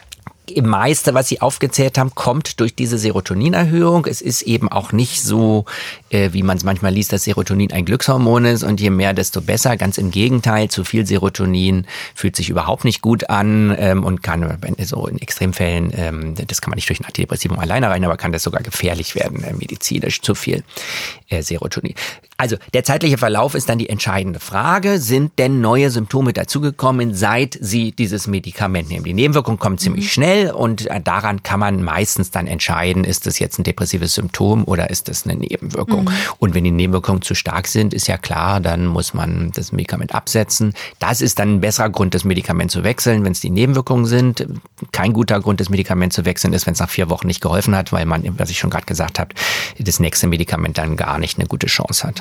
meiste, was Sie aufgezählt haben, kommt durch diese Serotoninerhöhung. Es ist eben auch nicht so, äh, wie man es manchmal liest, dass Serotonin ein Glückshormon ist und je mehr, desto besser. Ganz im Gegenteil, zu viel Serotonin fühlt sich überhaupt nicht gut an ähm, und kann so in Extremfällen, ähm, das kann man nicht durch ein Antidepressivum alleine rein, aber kann das sogar gefährlich werden, äh, medizinisch, zu viel äh, Serotonin. Also der zeitliche Verlauf ist dann die entscheidende Frage. Sind denn neue Symptome dazugekommen, seit Sie dieses Medikament nehmen? Die Nebenwirkungen kommen ziemlich mhm. schnell und daran kann man meistens dann entscheiden, ist das jetzt ein depressives Symptom oder ist das eine Nebenwirkung? Mhm. Und wenn die Nebenwirkungen zu stark sind, ist ja klar, dann muss man das Medikament absetzen. Das ist dann ein besserer Grund, das Medikament zu wechseln, wenn es die Nebenwirkungen sind. Kein guter Grund, das Medikament zu wechseln ist, wenn es nach vier Wochen nicht geholfen hat, weil man, was ich schon gerade gesagt habe, das nächste Medikament dann gar nicht eine gute Chance hat.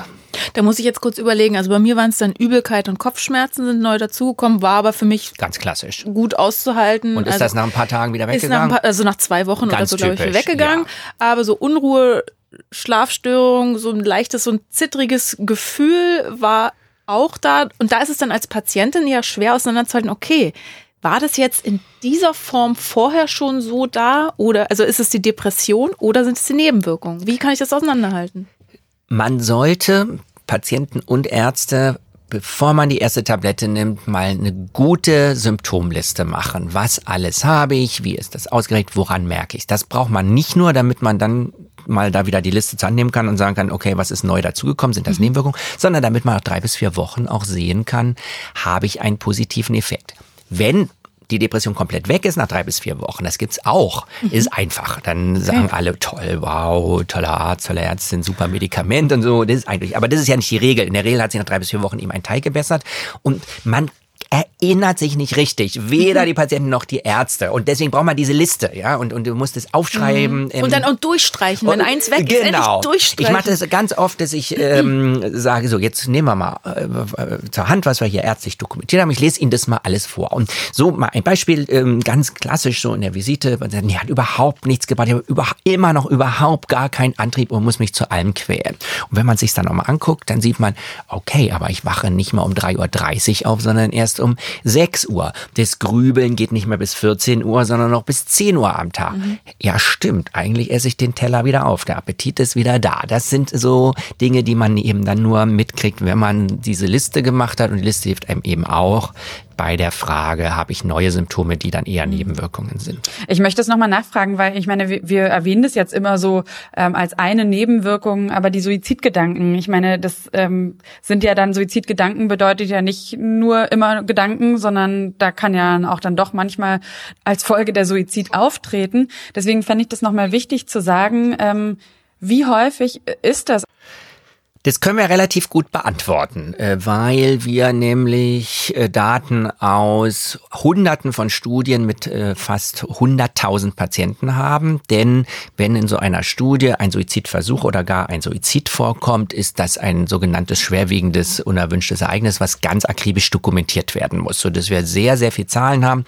Da muss ich jetzt kurz überlegen. Also bei mir waren es dann Übelkeit und Kopfschmerzen sind neu dazugekommen, war aber für mich ganz klassisch gut auszuhalten. Und ist also das nach ein paar Tagen wieder weggegangen? Ist nach ein paar, also nach zwei Wochen ganz oder so, glaube ich, weggegangen. Ja. Aber so Unruhe, Schlafstörung, so ein leichtes, so ein zittriges Gefühl war auch da. Und da ist es dann als Patientin ja schwer auseinanderzuhalten, okay, war das jetzt in dieser Form vorher schon so da? Oder also ist es die Depression oder sind es die Nebenwirkungen? Wie kann ich das auseinanderhalten? Man sollte Patienten und Ärzte, bevor man die erste Tablette nimmt, mal eine gute Symptomliste machen. Was alles habe ich? Wie ist das ausgerechnet? Woran merke ich? Das braucht man nicht nur, damit man dann mal da wieder die Liste zur Hand nehmen kann und sagen kann, okay, was ist neu dazugekommen? Sind das Nebenwirkungen? Sondern damit man nach drei bis vier Wochen auch sehen kann, habe ich einen positiven Effekt. Wenn die Depression komplett weg ist nach drei bis vier Wochen, das gibt's auch, mhm. ist einfach. Dann sagen okay. alle, toll, wow, toller Arzt, tolle Ärztin, super Medikament und so. Das ist eigentlich, aber das ist ja nicht die Regel. In der Regel hat sich nach drei bis vier Wochen eben ein Teil gebessert und man erinnert sich nicht richtig, weder die Patienten noch die Ärzte. Und deswegen braucht man diese Liste, ja, und, und du musst es aufschreiben. Mhm. Und dann auch durchstreichen, wenn und, eins weg ist, genau. endlich durchstreichen. Ich mache das ganz oft, dass ich ähm, sage, so, jetzt nehmen wir mal äh, zur Hand, was wir hier ärztlich dokumentiert haben. Ich lese Ihnen das mal alles vor. Und so mal ein Beispiel, ähm, ganz klassisch so in der Visite, man sagt, nee, hat überhaupt nichts gebracht, ich habe über, immer noch überhaupt gar keinen Antrieb und muss mich zu allem quälen. Und wenn man sich dann nochmal anguckt, dann sieht man, okay, aber ich wache nicht mal um drei Uhr dreißig auf, sondern erst um sechs Uhr. Das Grübeln geht nicht mehr bis vierzehn Uhr, sondern noch bis zehn Uhr am Tag. Mhm. Ja, stimmt. Eigentlich esse ich den Teller wieder auf. Der Appetit ist wieder da. Das sind so Dinge, die man eben dann nur mitkriegt, wenn man diese Liste gemacht hat. Und die Liste hilft einem eben auch bei der Frage, habe ich neue Symptome, die dann eher Nebenwirkungen sind. Ich möchte das nochmal nachfragen, weil ich meine, wir, wir erwähnen das jetzt immer so ähm, als eine Nebenwirkung, aber die Suizidgedanken, ich meine, das ähm, sind ja dann Suizidgedanken, bedeutet ja nicht nur immer Gedanken, sondern da kann ja auch dann doch manchmal als Folge der Suizid auftreten. Deswegen fände ich das nochmal wichtig zu sagen, ähm, wie häufig ist das? Das können wir relativ gut beantworten, weil wir nämlich Daten aus Hunderten von Studien mit fast hunderttausend Patienten haben. Denn wenn in so einer Studie ein Suizidversuch oder gar ein Suizid vorkommt, ist das ein sogenanntes schwerwiegendes, unerwünschtes Ereignis, was ganz akribisch dokumentiert werden muss, sodass wir sehr, sehr viel Zahlen haben,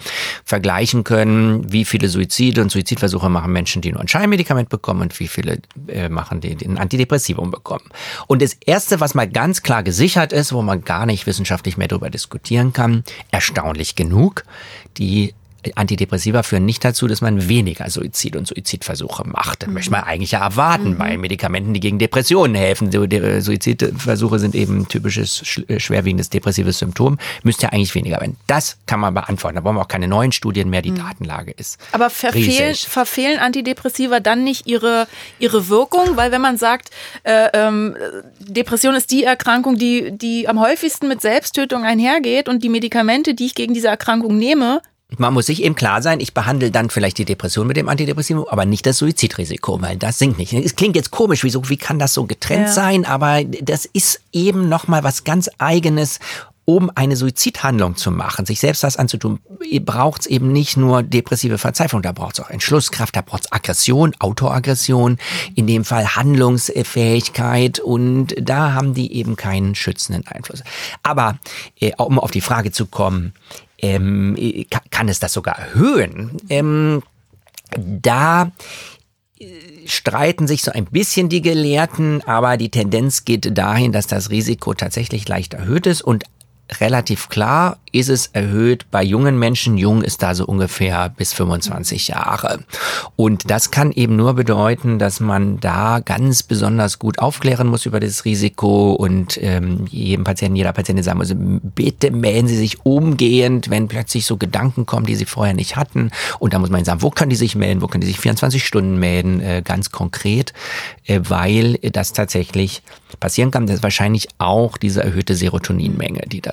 vergleichen können, wie viele Suizide und Suizidversuche machen Menschen, die nur ein Scheinmedikament bekommen und wie viele äh, machen, die, die ein Antidepressivum bekommen. Und das Erste, was mal ganz klar gesichert ist, wo man gar nicht wissenschaftlich mehr darüber diskutieren kann, erstaunlich genug, die Antidepressiva führen nicht dazu, dass man weniger Suizid und Suizidversuche macht. Das mhm. möchte man eigentlich ja erwarten mhm. bei Medikamenten, die gegen Depressionen helfen. Suizidversuche sind eben ein typisches schwerwiegendes depressives Symptom. Müsste ja eigentlich weniger werden. Das kann man beantworten. Da brauchen wir auch keine neuen Studien mehr. Die mhm. Datenlage ist Aber verfehlen, verfehlen Antidepressiva dann nicht ihre, ihre Wirkung? Weil wenn man sagt, äh, ähm, Depression ist die Erkrankung, die, die am häufigsten mit Selbsttötung einhergeht und die Medikamente, die ich gegen diese Erkrankung nehme, man muss sich eben klar sein, ich behandle dann vielleicht die Depression mit dem Antidepressivum, aber nicht das Suizidrisiko, weil das sinkt nicht. Es klingt jetzt komisch, wieso, wie kann das so getrennt ja. sein, aber das ist eben nochmal was ganz Eigenes. Um eine Suizidhandlung zu machen, sich selbst was anzutun, braucht es eben nicht nur depressive Verzweiflung, da braucht es auch Entschlusskraft, da braucht es Aggression, Autoaggression, in dem Fall Handlungsfähigkeit und da haben die eben keinen schützenden Einfluss. Aber äh, um auf die Frage zu kommen, ähm, kann es das sogar erhöhen? Ähm, da streiten sich so ein bisschen die Gelehrten, aber die Tendenz geht dahin, dass das Risiko tatsächlich leicht erhöht ist und relativ klar ist es erhöht bei jungen Menschen. Jung ist da so ungefähr bis fünfundzwanzig Jahre. Und das kann eben nur bedeuten, dass man da ganz besonders gut aufklären muss über das Risiko und ähm, jedem Patienten, jeder Patientin sagen muss, bitte melden Sie sich umgehend, wenn plötzlich so Gedanken kommen, die Sie vorher nicht hatten. Und da muss man ihnen sagen, wo können die sich melden, wo können die sich vierundzwanzig Stunden melden, äh, ganz konkret, äh, weil das tatsächlich passieren kann. Das ist wahrscheinlich auch diese erhöhte Serotoninmenge, die dazu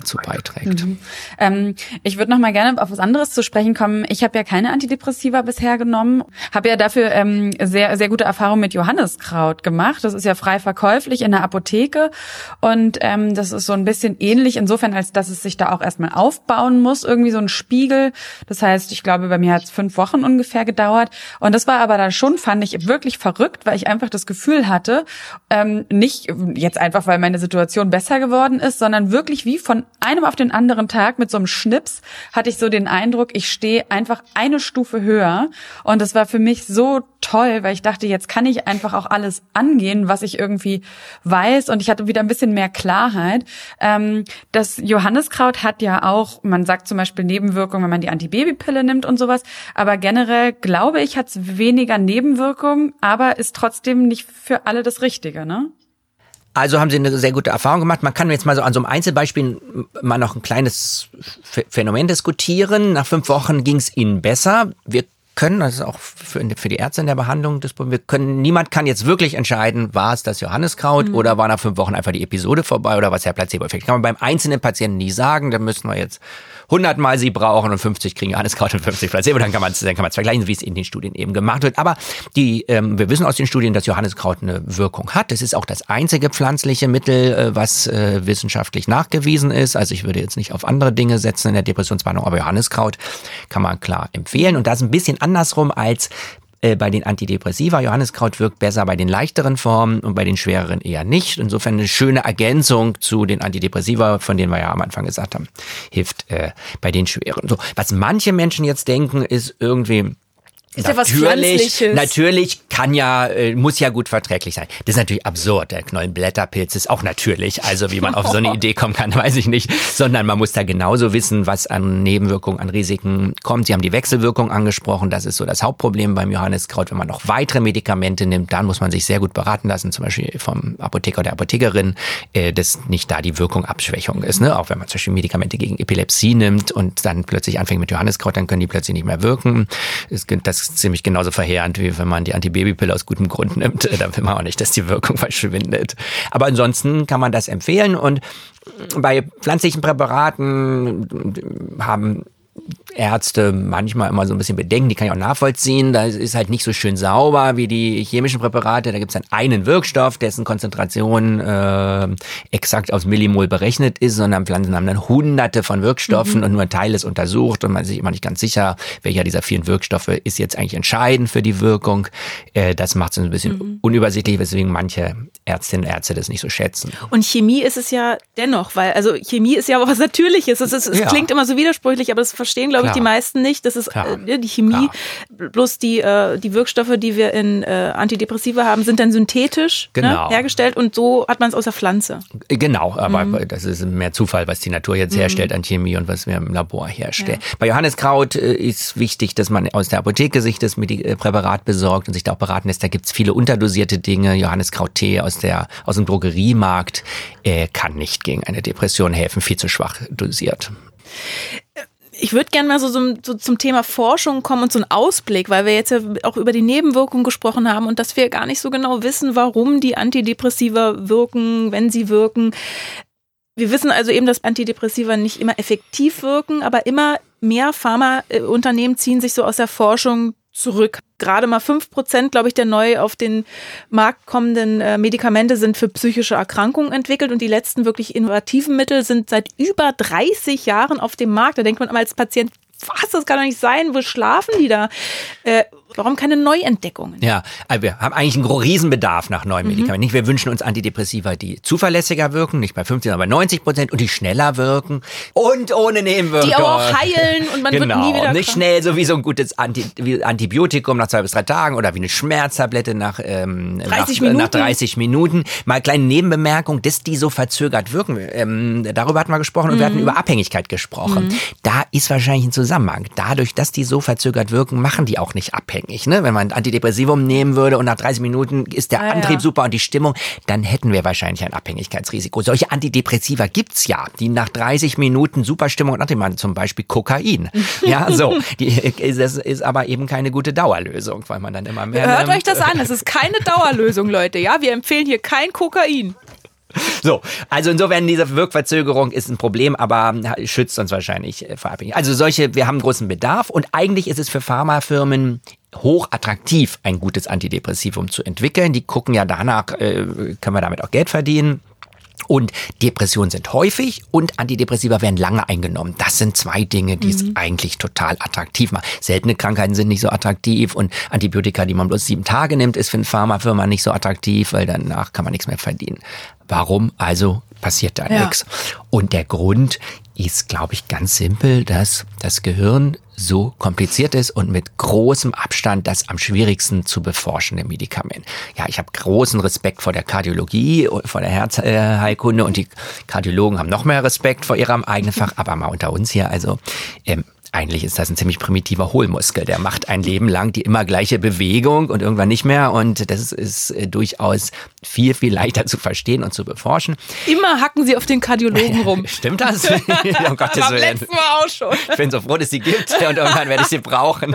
dazu beiträgt. Mhm. Ähm, ich würde noch mal gerne auf was anderes zu sprechen kommen. Ich habe ja keine Antidepressiva bisher genommen, habe ja dafür ähm, sehr sehr gute Erfahrungen mit Johanniskraut gemacht. Das ist ja frei verkäuflich in der Apotheke und ähm, das ist so ein bisschen ähnlich insofern, als dass es sich da auch erstmal aufbauen muss, irgendwie so ein Spiegel. Das heißt, ich glaube, bei mir hat es fünf Wochen ungefähr gedauert und das war aber dann schon, fand ich wirklich verrückt, weil ich einfach das Gefühl hatte, ähm, nicht jetzt einfach, weil meine Situation besser geworden ist, sondern wirklich wie von einem auf den anderen Tag mit so einem Schnips hatte ich so den Eindruck, ich stehe einfach eine Stufe höher und das war für mich so toll, weil ich dachte, jetzt kann ich einfach auch alles angehen, was ich irgendwie weiß und ich hatte wieder ein bisschen mehr Klarheit. Ähm, das Johanniskraut hat ja auch, man sagt zum Beispiel Nebenwirkungen, wenn man die Antibabypille nimmt und sowas, aber generell glaube ich, hat es weniger Nebenwirkungen, aber ist trotzdem nicht für alle das Richtige, ne? Also haben Sie eine sehr gute Erfahrung gemacht. Man kann jetzt mal so an so einem Einzelbeispiel mal noch ein kleines Phänomen diskutieren. Nach fünf Wochen ging es Ihnen besser. Wir können, das ist auch für, für die Ärzte in der Behandlung, das, wir können, niemand kann jetzt wirklich entscheiden, war es das Johanniskraut mhm. oder war nach fünf Wochen einfach die Episode vorbei oder was der Placebo-Effekt. Kann man beim einzelnen Patienten nie sagen, da müssten wir jetzt hundert Mal sie brauchen und fünfzig kriegen Johanniskraut und fünfzig Placebo, dann kann man es dann kann man es vergleichen, wie es in den Studien eben gemacht wird. Aber die, ähm, wir wissen aus den Studien, dass Johanniskraut eine Wirkung hat. Es ist auch das einzige pflanzliche Mittel, äh, was äh, wissenschaftlich nachgewiesen ist. Also ich würde jetzt nicht auf andere Dinge setzen in der Depressionsbehandlung, aber Johanniskraut kann man klar empfehlen. Und das ist ein bisschen andersrum als äh, bei den Antidepressiva. Johanniskraut wirkt besser bei den leichteren Formen und bei den schwereren eher nicht. Insofern eine schöne Ergänzung zu den Antidepressiva, von denen wir ja am Anfang gesagt haben, hilft äh, bei den schweren. So, was manche Menschen jetzt denken, ist irgendwie Ist ja was natürlich, Pflanzliches. natürlich kann ja, äh, muss ja gut verträglich sein. Das ist natürlich absurd. Der Knollenblätterpilz ist auch natürlich. Also wie man auf so eine Idee kommen kann, weiß ich nicht. Sondern man muss da genauso wissen, was an Nebenwirkungen, an Risiken kommt. Sie haben die Wechselwirkung angesprochen. Das ist so das Hauptproblem beim Johanniskraut. Wenn man noch weitere Medikamente nimmt, dann muss man sich sehr gut beraten lassen. Zum Beispiel vom Apotheker oder Apothekerin, äh, dass nicht da die Wirkung Abschwächung ist. Ne? Auch wenn man zum Beispiel Medikamente gegen Epilepsie nimmt und dann plötzlich anfängt mit Johanniskraut, dann können die plötzlich nicht mehr wirken. Das ist ziemlich genauso verheerend, wie wenn man die Antibabypille aus gutem Grund nimmt. Da will man auch nicht, dass die Wirkung verschwindet. Aber ansonsten kann man das empfehlen. Und bei pflanzlichen Präparaten haben Ärzte manchmal immer so ein bisschen Bedenken, die kann ich auch nachvollziehen. Das ist halt nicht so schön sauber wie die chemischen Präparate. Da gibt es dann einen Wirkstoff, dessen Konzentration äh, exakt aufs Millimol berechnet ist, sondern Pflanzen haben dann hunderte von Wirkstoffen mhm. und nur ein Teil ist untersucht und man ist sich immer nicht ganz sicher, welcher dieser vielen Wirkstoffe ist jetzt eigentlich entscheidend für die Wirkung. Äh, das macht es ein bisschen mhm. unübersichtlich, weswegen manche Ärztinnen und Ärzte das nicht so schätzen. Und Chemie ist es ja dennoch, weil also Chemie ist ja auch was Natürliches. Es, ist, es ja. klingt immer so widersprüchlich, aber das verstehen, glaube ich, die meisten nicht. Das ist äh, die Chemie. Klar. Bloß die, äh, die Wirkstoffe, die wir in äh, Antidepressiva haben, sind dann synthetisch genau. ne, hergestellt und so hat man es aus der Pflanze. Genau, aber mhm. das ist mehr Zufall, was die Natur jetzt herstellt mhm. an Chemie und was wir im Labor herstellen. Ja. Bei Johanniskraut äh, ist wichtig, dass man aus der Apotheke sich das Medi- äh, Präparat besorgt und sich da auch beraten lässt. Da gibt es viele unterdosierte Dinge. Johanniskrauttee aus, der, aus dem Drogeriemarkt äh, kann nicht gegen eine Depression helfen, viel zu schwach dosiert. Ich würde gerne mal so, so, so zum Thema Forschung kommen und so einen Ausblick, weil wir jetzt ja auch über die Nebenwirkungen gesprochen haben und dass wir gar nicht so genau wissen, warum die Antidepressiva wirken, wenn sie wirken. Wir wissen also eben, dass Antidepressiva nicht immer effektiv wirken, aber immer mehr Pharmaunternehmen ziehen sich so aus der Forschung zurück. Gerade mal fünf Prozent, glaube ich, der neu auf den Markt kommenden äh, Medikamente sind für psychische Erkrankungen entwickelt und die letzten wirklich innovativen Mittel sind seit über dreißig Jahren auf dem Markt. Da denkt man als Patient, was, das kann doch nicht sein, wo schlafen die da? Äh, warum keine Neuentdeckungen? Ja, also wir haben eigentlich einen Riesenbedarf nach neuen mhm. Medikamenten. Nicht, wir wünschen uns Antidepressiva, die zuverlässiger wirken, nicht bei fünfzig, aber bei neunzig Prozent und die schneller wirken und ohne Nebenwirkungen. Die aber auch heilen und man genau. wird nie wieder nicht krank. Schnell, so wie so ein gutes Anti- wie Antibiotikum nach zwei bis drei Tagen oder wie eine Schmerztablette nach, ähm, dreißig nach, Minuten. nach dreißig Minuten. Mal kleine Nebenbemerkung, dass die so verzögert wirken. Ähm, darüber hatten wir gesprochen und mhm. wir hatten über Abhängigkeit gesprochen. Mhm. Da ist wahrscheinlich ein Zusammenhang. Dadurch, dass die so verzögert wirken, machen die auch nicht abhängig. Ne? Wenn man ein Antidepressivum nehmen würde und nach dreißig Minuten ist der ah, Antrieb ja. super und die Stimmung, dann hätten wir wahrscheinlich ein Abhängigkeitsrisiko. Solche Antidepressiva gibt's ja, die nach dreißig Minuten super Stimmung und Antrieb machen, zum Beispiel Kokain. Ja, so. Die, das ist aber eben keine gute Dauerlösung, weil man dann immer mehr... Hört euch das an, das ist keine Dauerlösung, Leute. Ja, wir empfehlen hier kein Kokain. So, also insofern diese Wirkverzögerung ist ein Problem, aber schützt uns wahrscheinlich vor Abhängigkeit. Also solche, wir haben einen großen Bedarf und eigentlich ist es für Pharmafirmen hochattraktiv, ein gutes Antidepressivum zu entwickeln. Die gucken ja danach, äh, können wir damit auch Geld verdienen. Und Depressionen sind häufig und Antidepressiva werden lange eingenommen. Das sind zwei Dinge, die es mhm. eigentlich total attraktiv machen. Seltene Krankheiten sind nicht so attraktiv und Antibiotika, die man bloß sieben Tage nimmt, ist für eine Pharmafirma nicht so attraktiv, weil danach kann man nichts mehr verdienen. Warum? Also passiert da ja. nichts. Und der Grund ist, glaube ich, ganz simpel, dass das Gehirn so kompliziert ist und mit großem Abstand das am schwierigsten zu beforschende Medikament. Ja, ich habe großen Respekt vor der Kardiologie, vor der Herzheilkunde und die Kardiologen haben noch mehr Respekt vor ihrem eigenen Fach, aber mal unter uns hier, also ähm, eigentlich ist das ein ziemlich primitiver Hohlmuskel. Der macht ein Leben lang die immer gleiche Bewegung und irgendwann nicht mehr. Und das ist äh, durchaus viel, viel leichter zu verstehen und zu beforschen. Immer hacken Sie auf den Kardiologen rum. Stimmt das? Um Gottes Willen. Letztes Mal auch schon. Ich bin so froh, dass sie gibt und irgendwann werde ich sie brauchen.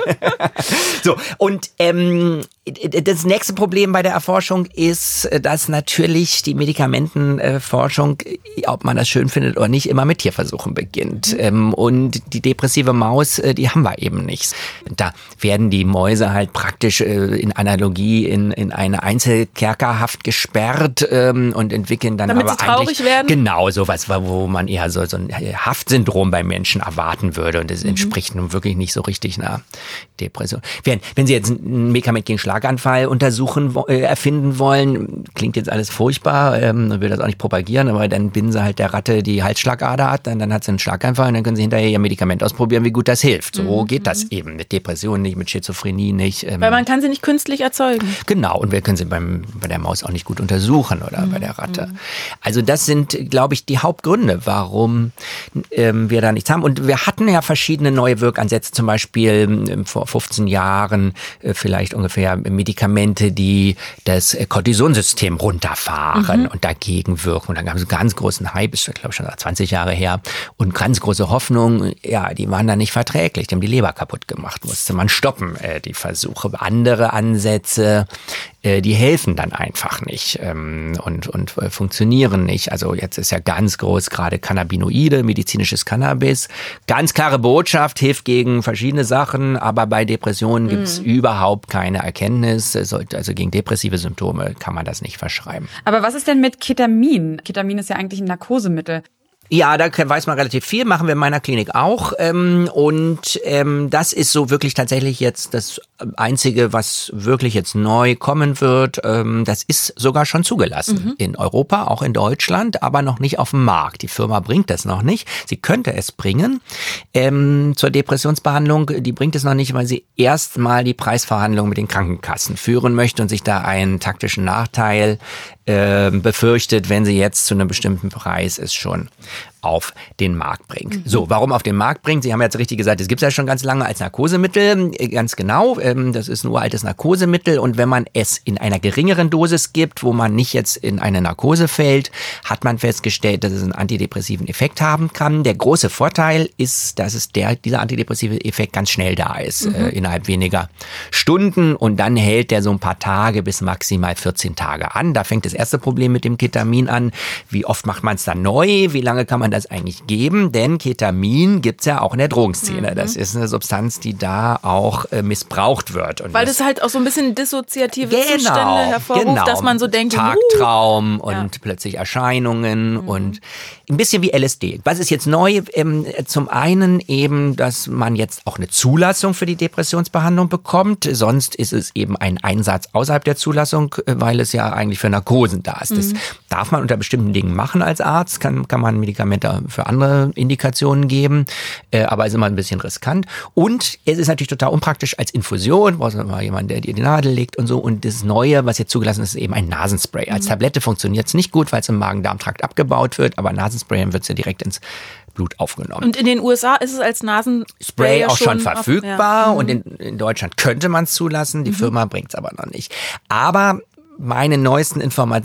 So, und ähm, das nächste Problem bei der Erforschung ist, dass natürlich die Medikamentenforschung, ob man das schön findet oder nicht, immer mit Tierversuchen beginnt. Mhm. Und die depressive Maus, die haben wir eben nicht. Da werden die Mäuse halt praktisch in Analogie in, in eine Einzelkerkerhaft gesperrt und entwickeln dann Damit aber sie traurig eigentlich werden? Genau sowas, wo man eher so, so ein Haftsyndrom bei Menschen erwarten würde. Und das mhm. entspricht nun wirklich nicht so richtig einer Depression. Wenn, wenn Sie jetzt ein Medikament gegen Schlaganfall untersuchen, äh, erfinden wollen, klingt jetzt alles furchtbar, ähm, will das auch nicht propagieren, aber dann binden Sie halt der Ratte die Halsschlagader ab, dann, dann hat sie einen Schlaganfall und dann können Sie hinterher Ihr Medikament ausprobieren, wie gut das hilft. So mhm. geht das eben mit Depressionen nicht, mit Schizophrenie nicht. Ähm, Weil man kann sie nicht künstlich erzeugen. Genau, und wir können sie beim, bei der Maus auch nicht gut untersuchen oder mhm. bei der Ratte. Also das sind, glaube ich, die Hauptgründe, warum ähm, wir da nichts haben. Und wir hatten ja verschiedene neue Wirkansätze, zum Beispiel ähm, vor fünfzehn Jahren äh, vielleicht ungefähr Medikamente, die das Cortisonsystem runterfahren mhm. und dagegen wirken. Und dann gab es einen ganz großen Hype, ist glaube ich schon zwanzig Jahre her, und ganz große Hoffnung, ja, die waren dann nicht verträglich, die haben die Leber kaputt gemacht, musste man stoppen, äh, die Versuche. Andere Ansätze, äh, die helfen dann einfach nicht ähm, und, und äh, funktionieren nicht. Also jetzt ist ja ganz groß gerade Cannabinoide, medizinisches Cannabis. Ganz klare Botschaft, hilft gegen verschiedene Sachen, aber bei Depressionen gibt es mhm. überhaupt keine Erkenntnis. Also gegen depressive Symptome kann man das nicht verschreiben. Aber was ist denn mit Ketamin? Ketamin ist ja eigentlich ein Narkosemittel. Ja, da weiß man relativ viel, machen wir in meiner Klinik auch. Ähm, und ähm, das ist so wirklich tatsächlich jetzt das Einzige, was wirklich jetzt neu kommen wird. Ähm, das ist sogar schon zugelassen mhm. in Europa, auch in Deutschland, aber noch nicht auf dem Markt. Die Firma bringt das noch nicht. Sie könnte es bringen ähm, zur Depressionsbehandlung. Die bringt es noch nicht, weil sie erstmal die Preisverhandlungen mit den Krankenkassen führen möchte und sich da einen taktischen Nachteil äh, befürchtet, wenn sie jetzt zu einem bestimmten Preis es schon auf den Markt bringt. Mhm. So, warum auf den Markt bringt? Sie haben jetzt richtig gesagt, es gibt es ja schon ganz lange als Narkosemittel, ganz genau. Das ist ein uraltes Narkosemittel und wenn man es in einer geringeren Dosis gibt, wo man nicht jetzt in eine Narkose fällt, hat man festgestellt, dass es einen antidepressiven Effekt haben kann. Der große Vorteil ist, dass es der, dieser antidepressive Effekt ganz schnell da ist, mhm. äh, innerhalb weniger Stunden und dann hält der so ein paar Tage bis maximal vierzehn Tage an. Da fängt das erste Problem mit dem Ketamin an. Wie oft macht man es dann neu? Wie lange kann man das eigentlich geben? Denn Ketamin gibt's ja auch in der Drogenszene. Mhm. Das ist eine Substanz, die da auch äh, missbraucht wird. Und weil das, das halt auch so ein bisschen dissoziative genau, Zustände hervorruft, genau. dass man so denkt, Tagtraum uh, und ja. plötzlich Erscheinungen mhm. und ein bisschen wie L S D. Was ist jetzt neu? Ähm, zum einen eben, dass man jetzt auch eine Zulassung für die Depressionsbehandlung bekommt. Sonst ist es eben ein Einsatz außerhalb der Zulassung, weil es ja eigentlich für Narkosen da ist. Mhm. Das darf man unter bestimmten Dingen machen als Arzt, kann, kann man Medikamente für andere Indikationen geben, äh, aber ist immer ein bisschen riskant. Und es ist natürlich total unpraktisch als Infusion, brauchst du mal jemanden, der dir die Nadel legt und so. Und das Neue, was jetzt zugelassen ist, ist eben ein Nasenspray. Als Tablette funktioniert es nicht gut, weil es im Magen-Darm-Trakt abgebaut wird, aber Nasenspray wird es ja direkt ins Blut aufgenommen. Und in den U S A ist es als Nasenspray Spray ja auch schon, schon verfügbar auf, ja. und in, in Deutschland könnte man es zulassen, die mhm. Firma bringt es aber noch nicht. Aber meine neuesten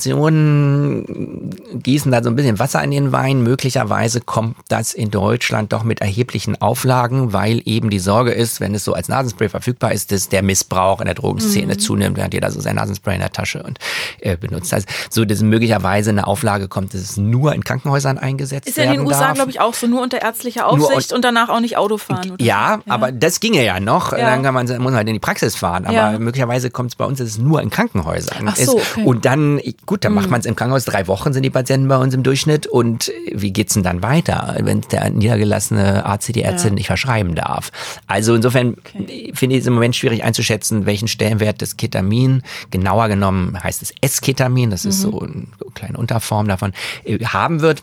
Informationen gießen da so ein bisschen Wasser in den Wein. Möglicherweise kommt das in Deutschland doch mit erheblichen Auflagen, weil eben die Sorge ist, wenn es so als Nasenspray verfügbar ist, dass der Missbrauch in der Drogenszene mhm. zunimmt, während jeder so sein Nasenspray in der Tasche und äh, benutzt. Also so, dass möglicherweise eine Auflage kommt, dass es nur in Krankenhäusern eingesetzt werden darf. Ist ja in den U S A, glaube ich, auch so, nur unter ärztlicher Aufsicht und, und danach auch nicht Auto fahren. Oder ja, so. ja, aber das ginge ja noch. Ja. Dann kann man, muss man halt in die Praxis fahren. Aber ja. möglicherweise kommt es bei uns, dass es nur in Krankenhäusern Ach so, okay. Und dann, gut, dann mhm. macht man es im Krankenhaus. Drei Wochen sind die Patienten bei uns im Durchschnitt. Und wie geht's denn dann weiter, wenn der niedergelassene Arzt die Ärztin ja. nicht verschreiben darf? Also insofern okay. finde ich es im Moment schwierig einzuschätzen, welchen Stellenwert das Ketamin, genauer genommen heißt es S-Ketamin, das mhm. ist so eine kleine Unterform davon, haben wird.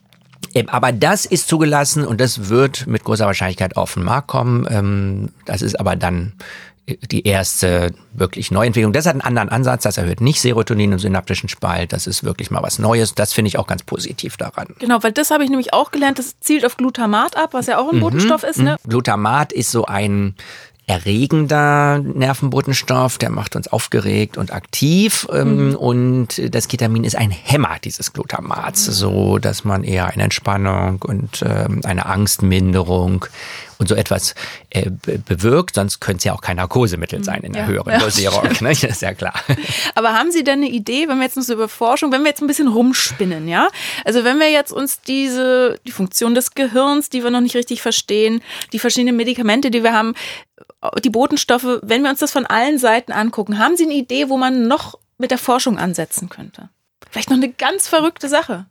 Aber das ist zugelassen und das wird mit großer Wahrscheinlichkeit auf den Markt kommen. Das ist aber dann die erste wirklich Neuentwicklung. Das hat einen anderen Ansatz, das erhöht nicht Serotonin im synaptischen Spalt, das ist wirklich mal was Neues, das finde ich auch ganz positiv daran. Genau, weil das habe ich nämlich auch gelernt, das zielt auf Glutamat ab, was ja auch ein Botenstoff mhm. ist, ne? Glutamat ist so ein erregender Nervenbotenstoff, der macht uns aufgeregt und aktiv ähm, mhm. und das Ketamin ist ein Hämmer dieses Glutamats, mhm. so dass man eher eine Entspannung und ähm, eine Angstminderung und so etwas äh, bewirkt, sonst könnte es ja auch kein Narkosemittel sein in der ja. höheren ja. Dosierung, ne? Das ist ja klar. Aber haben Sie denn eine Idee, wenn wir jetzt noch so über Forschung, wenn wir jetzt ein bisschen rumspinnen, ja? Also wenn wir jetzt uns diese, die Funktion des Gehirns, die wir noch nicht richtig verstehen, die verschiedenen Medikamente, die wir haben, die Botenstoffe, wenn wir uns das von allen Seiten angucken, haben Sie eine Idee, wo man noch mit der Forschung ansetzen könnte? Vielleicht noch eine ganz verrückte Sache.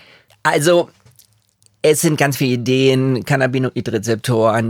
Also es sind ganz viele Ideen, Cannabinoidrezeptoren,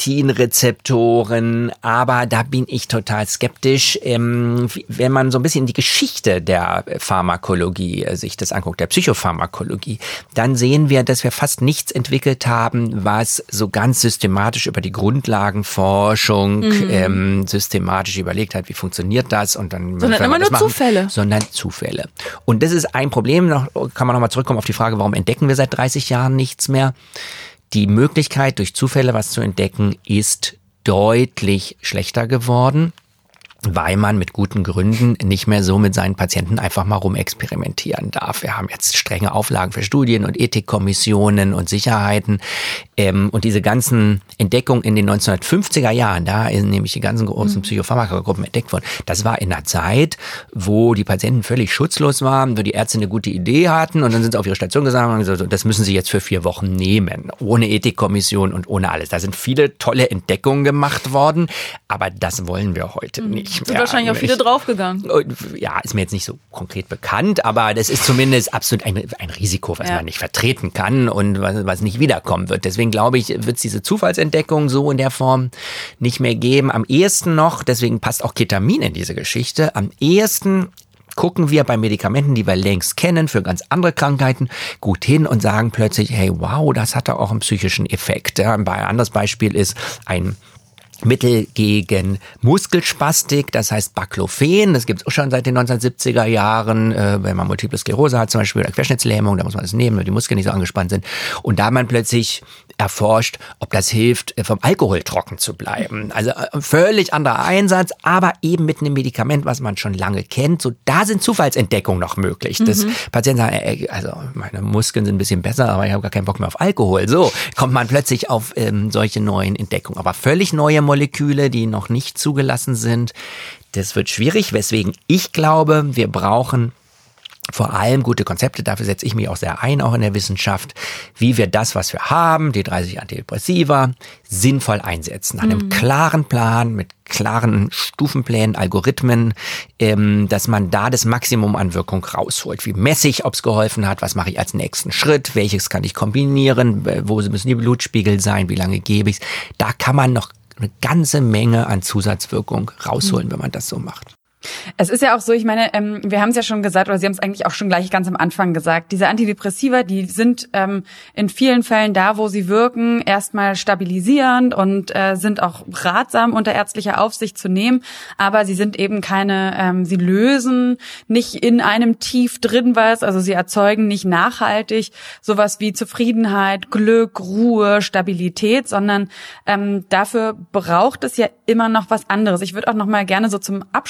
Nikotinrezeptoren, aber da bin ich total skeptisch. Ähm, wenn man so ein bisschen die Geschichte der Pharmakologie äh, sich das anguckt, der Psychopharmakologie, dann sehen wir, dass wir fast nichts entwickelt haben, was so ganz systematisch über die Grundlagenforschung mhm. ähm, systematisch überlegt hat, wie funktioniert das und dann sondern immer nur machen, Zufälle. Sondern Zufälle. Und das ist ein Problem, noch kann man nochmal zurückkommen auf die Frage, warum entdecken wir seit dreißig Jahren nichts mehr. Die Möglichkeit, durch Zufälle was zu entdecken, ist deutlich schlechter geworden, weil man mit guten Gründen nicht mehr so mit seinen Patienten einfach mal rumexperimentieren darf. Wir haben jetzt strenge Auflagen für Studien und Ethikkommissionen und Sicherheiten. Ähm, und diese ganzen Entdeckungen in den neunzehnhundertfünfziger Jahren, da sind nämlich die ganzen großen Psychopharmakagruppen entdeckt worden. Das war in einer Zeit, wo die Patienten völlig schutzlos waren, wo die Ärzte eine gute Idee hatten und dann sind sie auf ihre Station gesagt und gesagt, das müssen sie jetzt für vier Wochen nehmen. Ohne Ethikkommission und ohne alles. Da sind viele tolle Entdeckungen gemacht worden, aber das wollen wir heute mhm. nicht. Sind ja, wahrscheinlich auch viele draufgegangen. Ja, ist mir jetzt nicht so konkret bekannt, aber das ist zumindest absolut ein, ein Risiko, was ja. man nicht vertreten kann und was, was nicht wiederkommen wird. Deswegen glaube ich, wird es diese Zufallsentdeckung so in der Form nicht mehr geben. Am ehesten noch, deswegen passt auch Ketamin in diese Geschichte, am ehesten gucken wir bei Medikamenten, die wir längst kennen, für ganz andere Krankheiten, gut hin und sagen plötzlich, hey, wow, das hat doch auch einen psychischen Effekt. Ja, ein anderes Beispiel ist ein Mittel gegen Muskelspastik, das heißt Baclofen, das gibt es auch schon seit den neunzehnhundertsiebziger Jahren, äh, wenn man Multiple Sklerose hat zum Beispiel oder Querschnittslähmung, da muss man das nehmen, weil die Muskeln nicht so angespannt sind. Und da hat man plötzlich erforscht, ob das hilft, vom Alkohol trocken zu bleiben. Also äh, völlig anderer Einsatz, aber eben mit einem Medikament, was man schon lange kennt. So, da sind Zufallsentdeckungen noch möglich. Mhm. Das Patienten sagen, ey, also meine Muskeln sind ein bisschen besser, aber ich habe gar keinen Bock mehr auf Alkohol. So kommt man plötzlich auf ähm, solche neuen Entdeckungen. Aber völlig neue Moleküle, die noch nicht zugelassen sind. Das wird schwierig, weswegen ich glaube, wir brauchen vor allem gute Konzepte, dafür setze ich mich auch sehr ein, auch in der Wissenschaft, wie wir das, was wir haben, die dreißig Antidepressiva, sinnvoll einsetzen. An einem mhm. klaren Plan, mit klaren Stufenplänen, Algorithmen, ähm, dass man da das Maximum an Wirkung rausholt. Wie messe ich, ob es geholfen hat, was mache ich als nächsten Schritt, welches kann ich kombinieren, wo müssen die Blutspiegel sein, wie lange gebe ich es. Da kann man noch eine ganze Menge an Zusatzwirkung rausholen, wenn man das so macht. Es ist ja auch so, ich meine, ähm, wir haben es ja schon gesagt, oder Sie haben es eigentlich auch schon gleich ganz am Anfang gesagt, diese Antidepressiva, die sind ähm, in vielen Fällen da, wo sie wirken, erstmal stabilisierend und äh, sind auch ratsam unter ärztlicher Aufsicht zu nehmen, aber sie sind eben keine, ähm, sie lösen nicht in einem Tief drin was, also sie erzeugen nicht nachhaltig sowas wie Zufriedenheit, Glück, Ruhe, Stabilität, sondern ähm, dafür braucht es ja immer noch was anderes. Ich würde auch noch mal gerne so zum Abschluss hin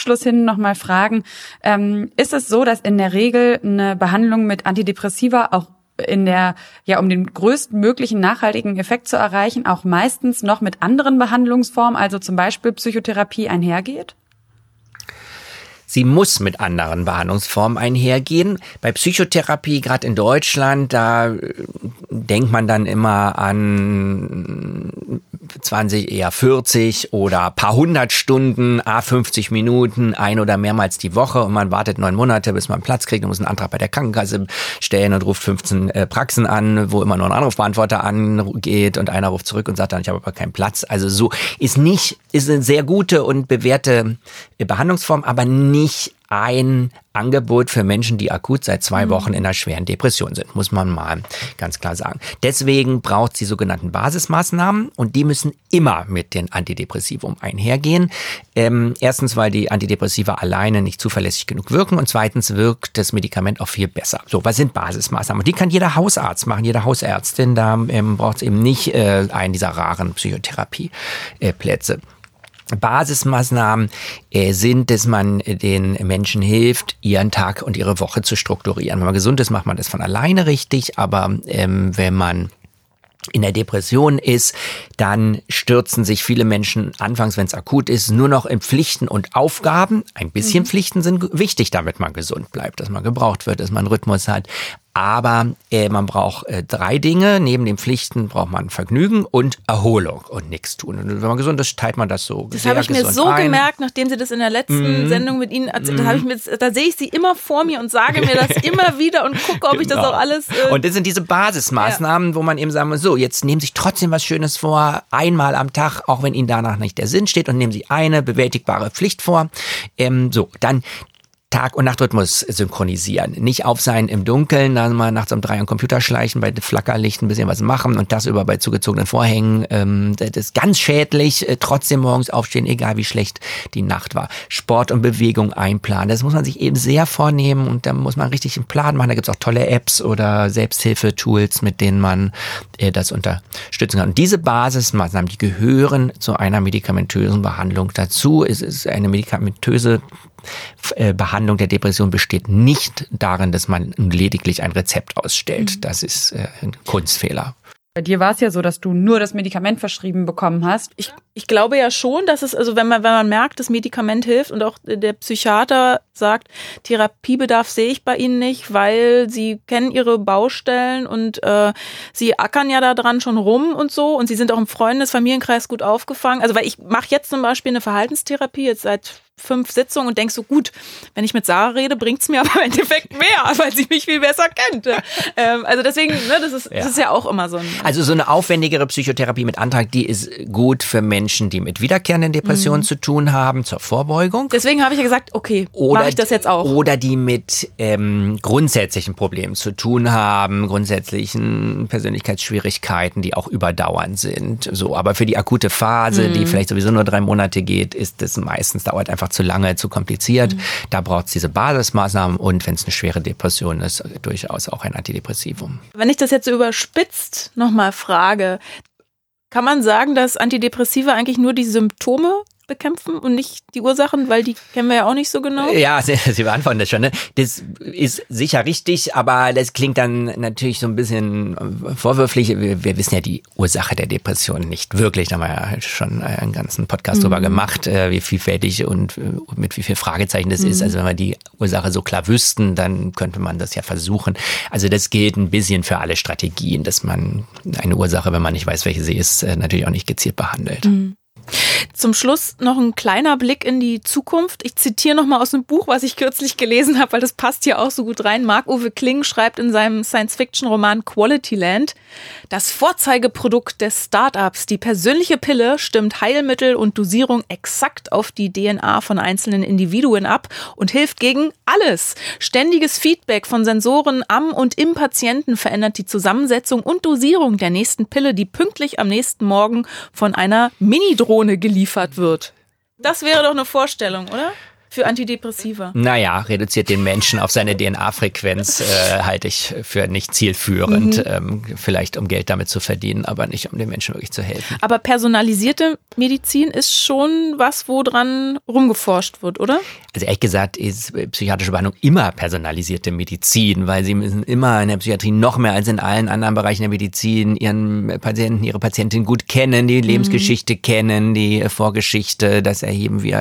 noch mal fragen, ähm, ist es so, dass in der Regel eine Behandlung mit Antidepressiva auch in der, ja, um den größtmöglichen nachhaltigen Effekt zu erreichen, auch meistens noch mit anderen Behandlungsformen, also zum Beispiel Psychotherapie, einhergeht? Sie muss mit anderen Behandlungsformen einhergehen. Bei Psychotherapie, gerade in Deutschland, da denkt man dann immer an zwanzig, eher vierzig oder paar hundert Stunden, a fünfzig Minuten, ein oder mehrmals die Woche und man wartet neun Monate, bis man Platz kriegt und muss einen Antrag bei der Krankenkasse stellen und ruft fünfzehn äh, Praxen an, wo immer nur ein Anrufbeantworter angeht und einer ruft zurück und sagt dann, ich habe aber keinen Platz. Also so ist nicht, ist eine sehr gute und bewährte Behandlungsform, aber nicht ein Angebot für Menschen, die akut seit zwei Wochen in einer schweren Depression sind, muss man mal ganz klar sagen. Deswegen braucht es die sogenannten Basismaßnahmen und die müssen immer mit den Antidepressivum einhergehen. Ähm, erstens, weil die Antidepressiva alleine nicht zuverlässig genug wirken und zweitens wirkt das Medikament auch viel besser. So, was sind Basismaßnahmen? Und die kann jeder Hausarzt machen, jede Hausärztin. Da ähm, braucht es eben nicht äh, einen dieser raren Psychotherapieplätze. Äh, Basismaßnahmen äh, sind, dass man den Menschen hilft, ihren Tag und ihre Woche zu strukturieren. Wenn man gesund ist, macht man das von alleine richtig, aber ähm, wenn man in der Depression ist, dann stürzen sich viele Menschen anfangs, wenn es akut ist, nur noch in Pflichten und Aufgaben. Ein bisschen mhm. Pflichten sind wichtig, damit man gesund bleibt, dass man gebraucht wird, dass man einen Rhythmus hat. Aber äh, man braucht äh, drei Dinge. Neben den Pflichten braucht man Vergnügen und Erholung und nichts tun. Und wenn man gesund ist, teilt man das so. Das habe ich mir so ein. gemerkt, nachdem Sie das in der letzten mm. Sendung mit Ihnen erzählt haben. Mm. Da sehe ich Sie immer vor mir und sage mir das immer wieder und gucke, ob genau. ich das auch alles... Äh und das sind diese Basismaßnahmen, ja. wo man eben sagen muss, so, jetzt nehmen Sie sich trotzdem was Schönes vor, einmal am Tag, auch wenn Ihnen danach nicht der Sinn steht, und nehmen Sie eine bewältigbare Pflicht vor. Ähm, so, dann... Tag- und Nachtrhythmus synchronisieren. Nicht auf sein im Dunkeln, dann mal nachts um drei am Computer schleichen, bei Flackerlicht ein bisschen was machen und das über bei zugezogenen Vorhängen. Ähm, das ist ganz schädlich. Äh, trotzdem morgens aufstehen, egal wie schlecht die Nacht war. Sport und Bewegung einplanen. Das muss man sich eben sehr vornehmen und da muss man richtig einen Plan machen. Da gibt's auch tolle Apps oder Selbsthilfetools, mit denen man äh, das unterstützen kann. Und diese Basismaßnahmen, die gehören zu einer medikamentösen Behandlung dazu. Es ist eine medikamentöse Behandlung der Depression besteht nicht darin, dass man lediglich ein Rezept ausstellt. Das ist äh, ein Kunstfehler. Bei dir war es ja so, dass du nur das Medikament verschrieben bekommen hast. Ich, ich glaube ja schon, dass es, also wenn man, wenn man merkt, das Medikament hilft und auch der Psychiater sagt, Therapiebedarf sehe ich bei Ihnen nicht, weil Sie kennen Ihre Baustellen und äh, Sie ackern ja da dran schon rum und so und Sie sind auch im Freundes-, Familienkreis gut aufgefangen. Also weil ich mache jetzt zum Beispiel eine Verhaltenstherapie jetzt seit fünf Sitzungen und denkst so, gut, wenn ich mit Sarah rede, bringt's mir aber im Endeffekt mehr, weil sie mich viel besser kennt. ähm, also deswegen, ne, das ist, ja. das ist ja auch immer so ein... Also so eine aufwendigere Psychotherapie mit Antrag, die ist gut für Menschen, die mit wiederkehrenden Depressionen mhm. zu tun haben, zur Vorbeugung. Deswegen habe ich ja gesagt, okay, mache ich das jetzt auch. Oder die mit ähm, grundsätzlichen Problemen zu tun haben, grundsätzlichen Persönlichkeitsschwierigkeiten, die auch überdauernd sind. So, aber für die akute Phase, mhm. die vielleicht sowieso nur drei Monate geht, ist das meistens, dauert einfach zu lange, zu kompliziert. Mhm. Da braucht es diese Basismaßnahmen und wenn es eine schwere Depression ist, durchaus auch ein Antidepressivum. Wenn ich das jetzt so überspitzt nochmal frage, kann man sagen, dass Antidepressiva eigentlich nur die Symptome bekämpfen und nicht die Ursachen, weil die kennen wir ja auch nicht so genau. Ja, Sie, Sie beantworten das schon. Ne? Das ist sicher richtig, aber das klingt dann natürlich so ein bisschen vorwürflich. Wir, wir wissen ja die Ursache der Depression nicht wirklich. Da haben wir ja schon einen ganzen Podcast mhm. drüber gemacht, wie vielfältig und mit wie viel Fragezeichen das mhm. ist. Also wenn wir die Ursache so klar wüssten, dann könnte man das ja versuchen. Also das gilt ein bisschen für alle Strategien, dass man eine Ursache, wenn man nicht weiß, welche sie ist, natürlich auch nicht gezielt behandelt. Mhm. Zum Schluss noch ein kleiner Blick in die Zukunft. Ich zitiere nochmal aus einem Buch, was ich kürzlich gelesen habe, weil das passt hier auch so gut rein. Marc-Uwe Kling schreibt in seinem Science-Fiction-Roman Quality Land: Das Vorzeigeprodukt des Startups, die persönliche Pille, stimmt Heilmittel und Dosierung exakt auf die D N A von einzelnen Individuen ab und hilft gegen alles. Ständiges Feedback von Sensoren am und im Patienten verändert die Zusammensetzung und Dosierung der nächsten Pille, die pünktlich am nächsten Morgen von einer Mini-Drohne geliefert wird. Das wäre doch eine Vorstellung, oder? Für Antidepressiva. Naja, reduziert den Menschen auf seine D N A-Frequenz, äh, halte ich für nicht zielführend. Mhm. Ähm, vielleicht um Geld damit zu verdienen, aber nicht um den Menschen wirklich zu helfen. Aber personalisierte Medizin ist schon was, wo dran rumgeforscht wird, oder? Also ehrlich gesagt ist psychiatrische Behandlung immer personalisierte Medizin, weil sie müssen immer in der Psychiatrie noch mehr als in allen anderen Bereichen der Medizin ihren Patienten, ihre Patientin gut kennen, die Lebensgeschichte mhm. kennen, die Vorgeschichte, das erheben wir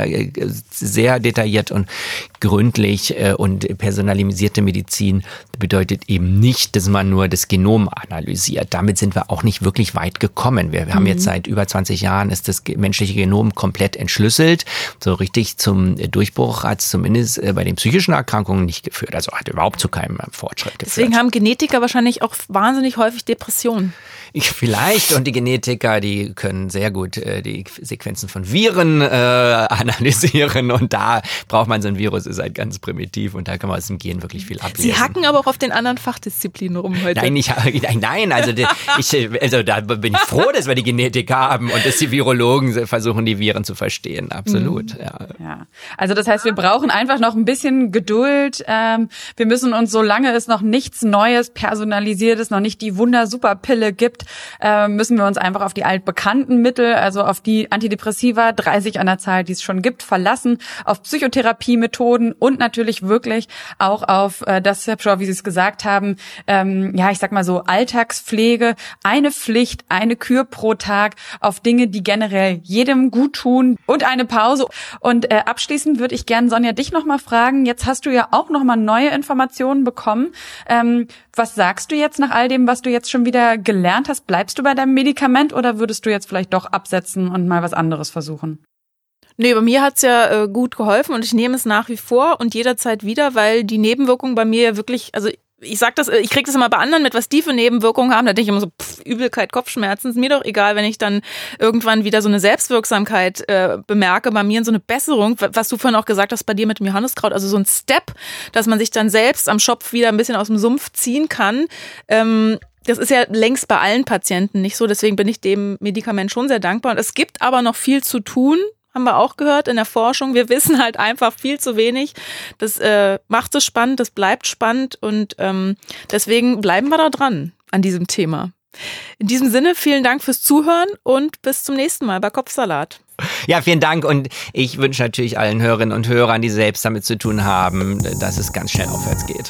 sehr detailliert und gründlich, und personalisierte Medizin bedeutet eben nicht, dass man nur das Genom analysiert. Damit sind wir auch nicht wirklich weit gekommen. Wir, wir haben mhm. jetzt seit über zwanzig Jahren ist das menschliche Genom komplett entschlüsselt. So richtig zum Durchbruch hat es zumindest bei den psychischen Erkrankungen nicht geführt. Also hat überhaupt zu keinem Fortschritt geführt. Deswegen haben Genetiker wahrscheinlich auch wahnsinnig häufig Depressionen. Vielleicht, und die Genetiker, die können sehr gut äh, die Sequenzen von Viren äh, analysieren, und da braucht man so ein Virus, ist halt ganz primitiv, und da kann man aus dem Gen wirklich viel ablesen. Sie hacken aber auch auf den anderen Fachdisziplinen rum heute. Nein, ich, nein, also, die, ich, also da bin ich froh, dass wir die Genetiker haben und dass die Virologen versuchen, die Viren zu verstehen, absolut. Mhm. Ja. Ja, also das heißt, wir brauchen einfach noch ein bisschen Geduld. Ähm, wir müssen uns, solange es noch nichts Neues, Personalisiertes, noch nicht die Wunder-Superpille gibt, äh, müssen wir uns einfach auf die altbekannten Mittel, also auf die Antidepressiva, dreißig an der Zahl, die es schon gibt, verlassen, auf Psychotherapiemethoden und natürlich wirklich auch auf äh, das, Herr Pschorr, wie Sie es gesagt haben, ähm, ja, ich sag mal so Alltagspflege, eine Pflicht, eine Kür pro Tag auf Dinge, die generell jedem gut tun, und eine Pause. Und äh, abschließend würde ich gerne, Sonja, dich nochmal fragen, jetzt hast du ja auch nochmal neue Informationen bekommen. Ähm, was sagst du jetzt nach all dem, was du jetzt schon wieder gelernt hast? Bleibst du bei deinem Medikament oder würdest du jetzt vielleicht doch absetzen und mal was anderes versuchen? Nee, bei mir hat's ja äh, gut geholfen, und ich nehme es nach wie vor und jederzeit wieder, weil die Nebenwirkungen bei mir ja wirklich, also ich sag das, ich krieg das immer bei anderen mit, was die für Nebenwirkungen haben. Da denke ich immer so, pff, Übelkeit, Kopfschmerzen, ist mir doch egal, wenn ich dann irgendwann wieder so eine Selbstwirksamkeit äh, bemerke, bei mir in so eine Besserung, was du vorhin auch gesagt hast, bei dir mit dem Johanniskraut, also so ein Step, dass man sich dann selbst am Schopf wieder ein bisschen aus dem Sumpf ziehen kann. Ähm, Das ist ja längst bei allen Patienten nicht so, deswegen bin ich dem Medikament schon sehr dankbar. Und es gibt aber noch viel zu tun, haben wir auch gehört in der Forschung. Wir wissen halt einfach viel zu wenig. Das äh, macht es spannend, das bleibt spannend, und ähm, deswegen bleiben wir da dran an diesem Thema. In diesem Sinne, vielen Dank fürs Zuhören und bis zum nächsten Mal bei Kopfsalat. Ja, vielen Dank, und ich wünsche natürlich allen Hörerinnen und Hörern, die selbst damit zu tun haben, dass es ganz schnell aufwärts geht.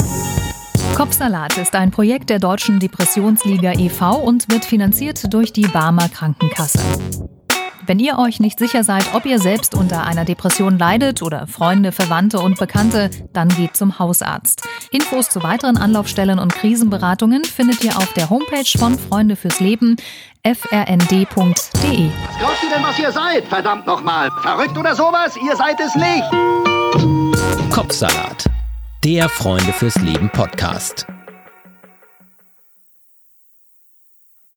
Kopfsalat ist ein Projekt der Deutschen Depressionsliga e V und wird finanziert durch die Barmer Krankenkasse. Wenn ihr euch nicht sicher seid, ob ihr selbst unter einer Depression leidet oder Freunde, Verwandte und Bekannte, dann geht zum Hausarzt. Infos zu weiteren Anlaufstellen und Krisenberatungen findet ihr auf der Homepage von Freunde fürs Leben, f r n d punkt d e. Was glaubt ihr denn, was ihr seid? Verdammt nochmal. Verrückt oder sowas? Ihr seid es nicht. Kopfsalat, der Freunde fürs Leben Podcast.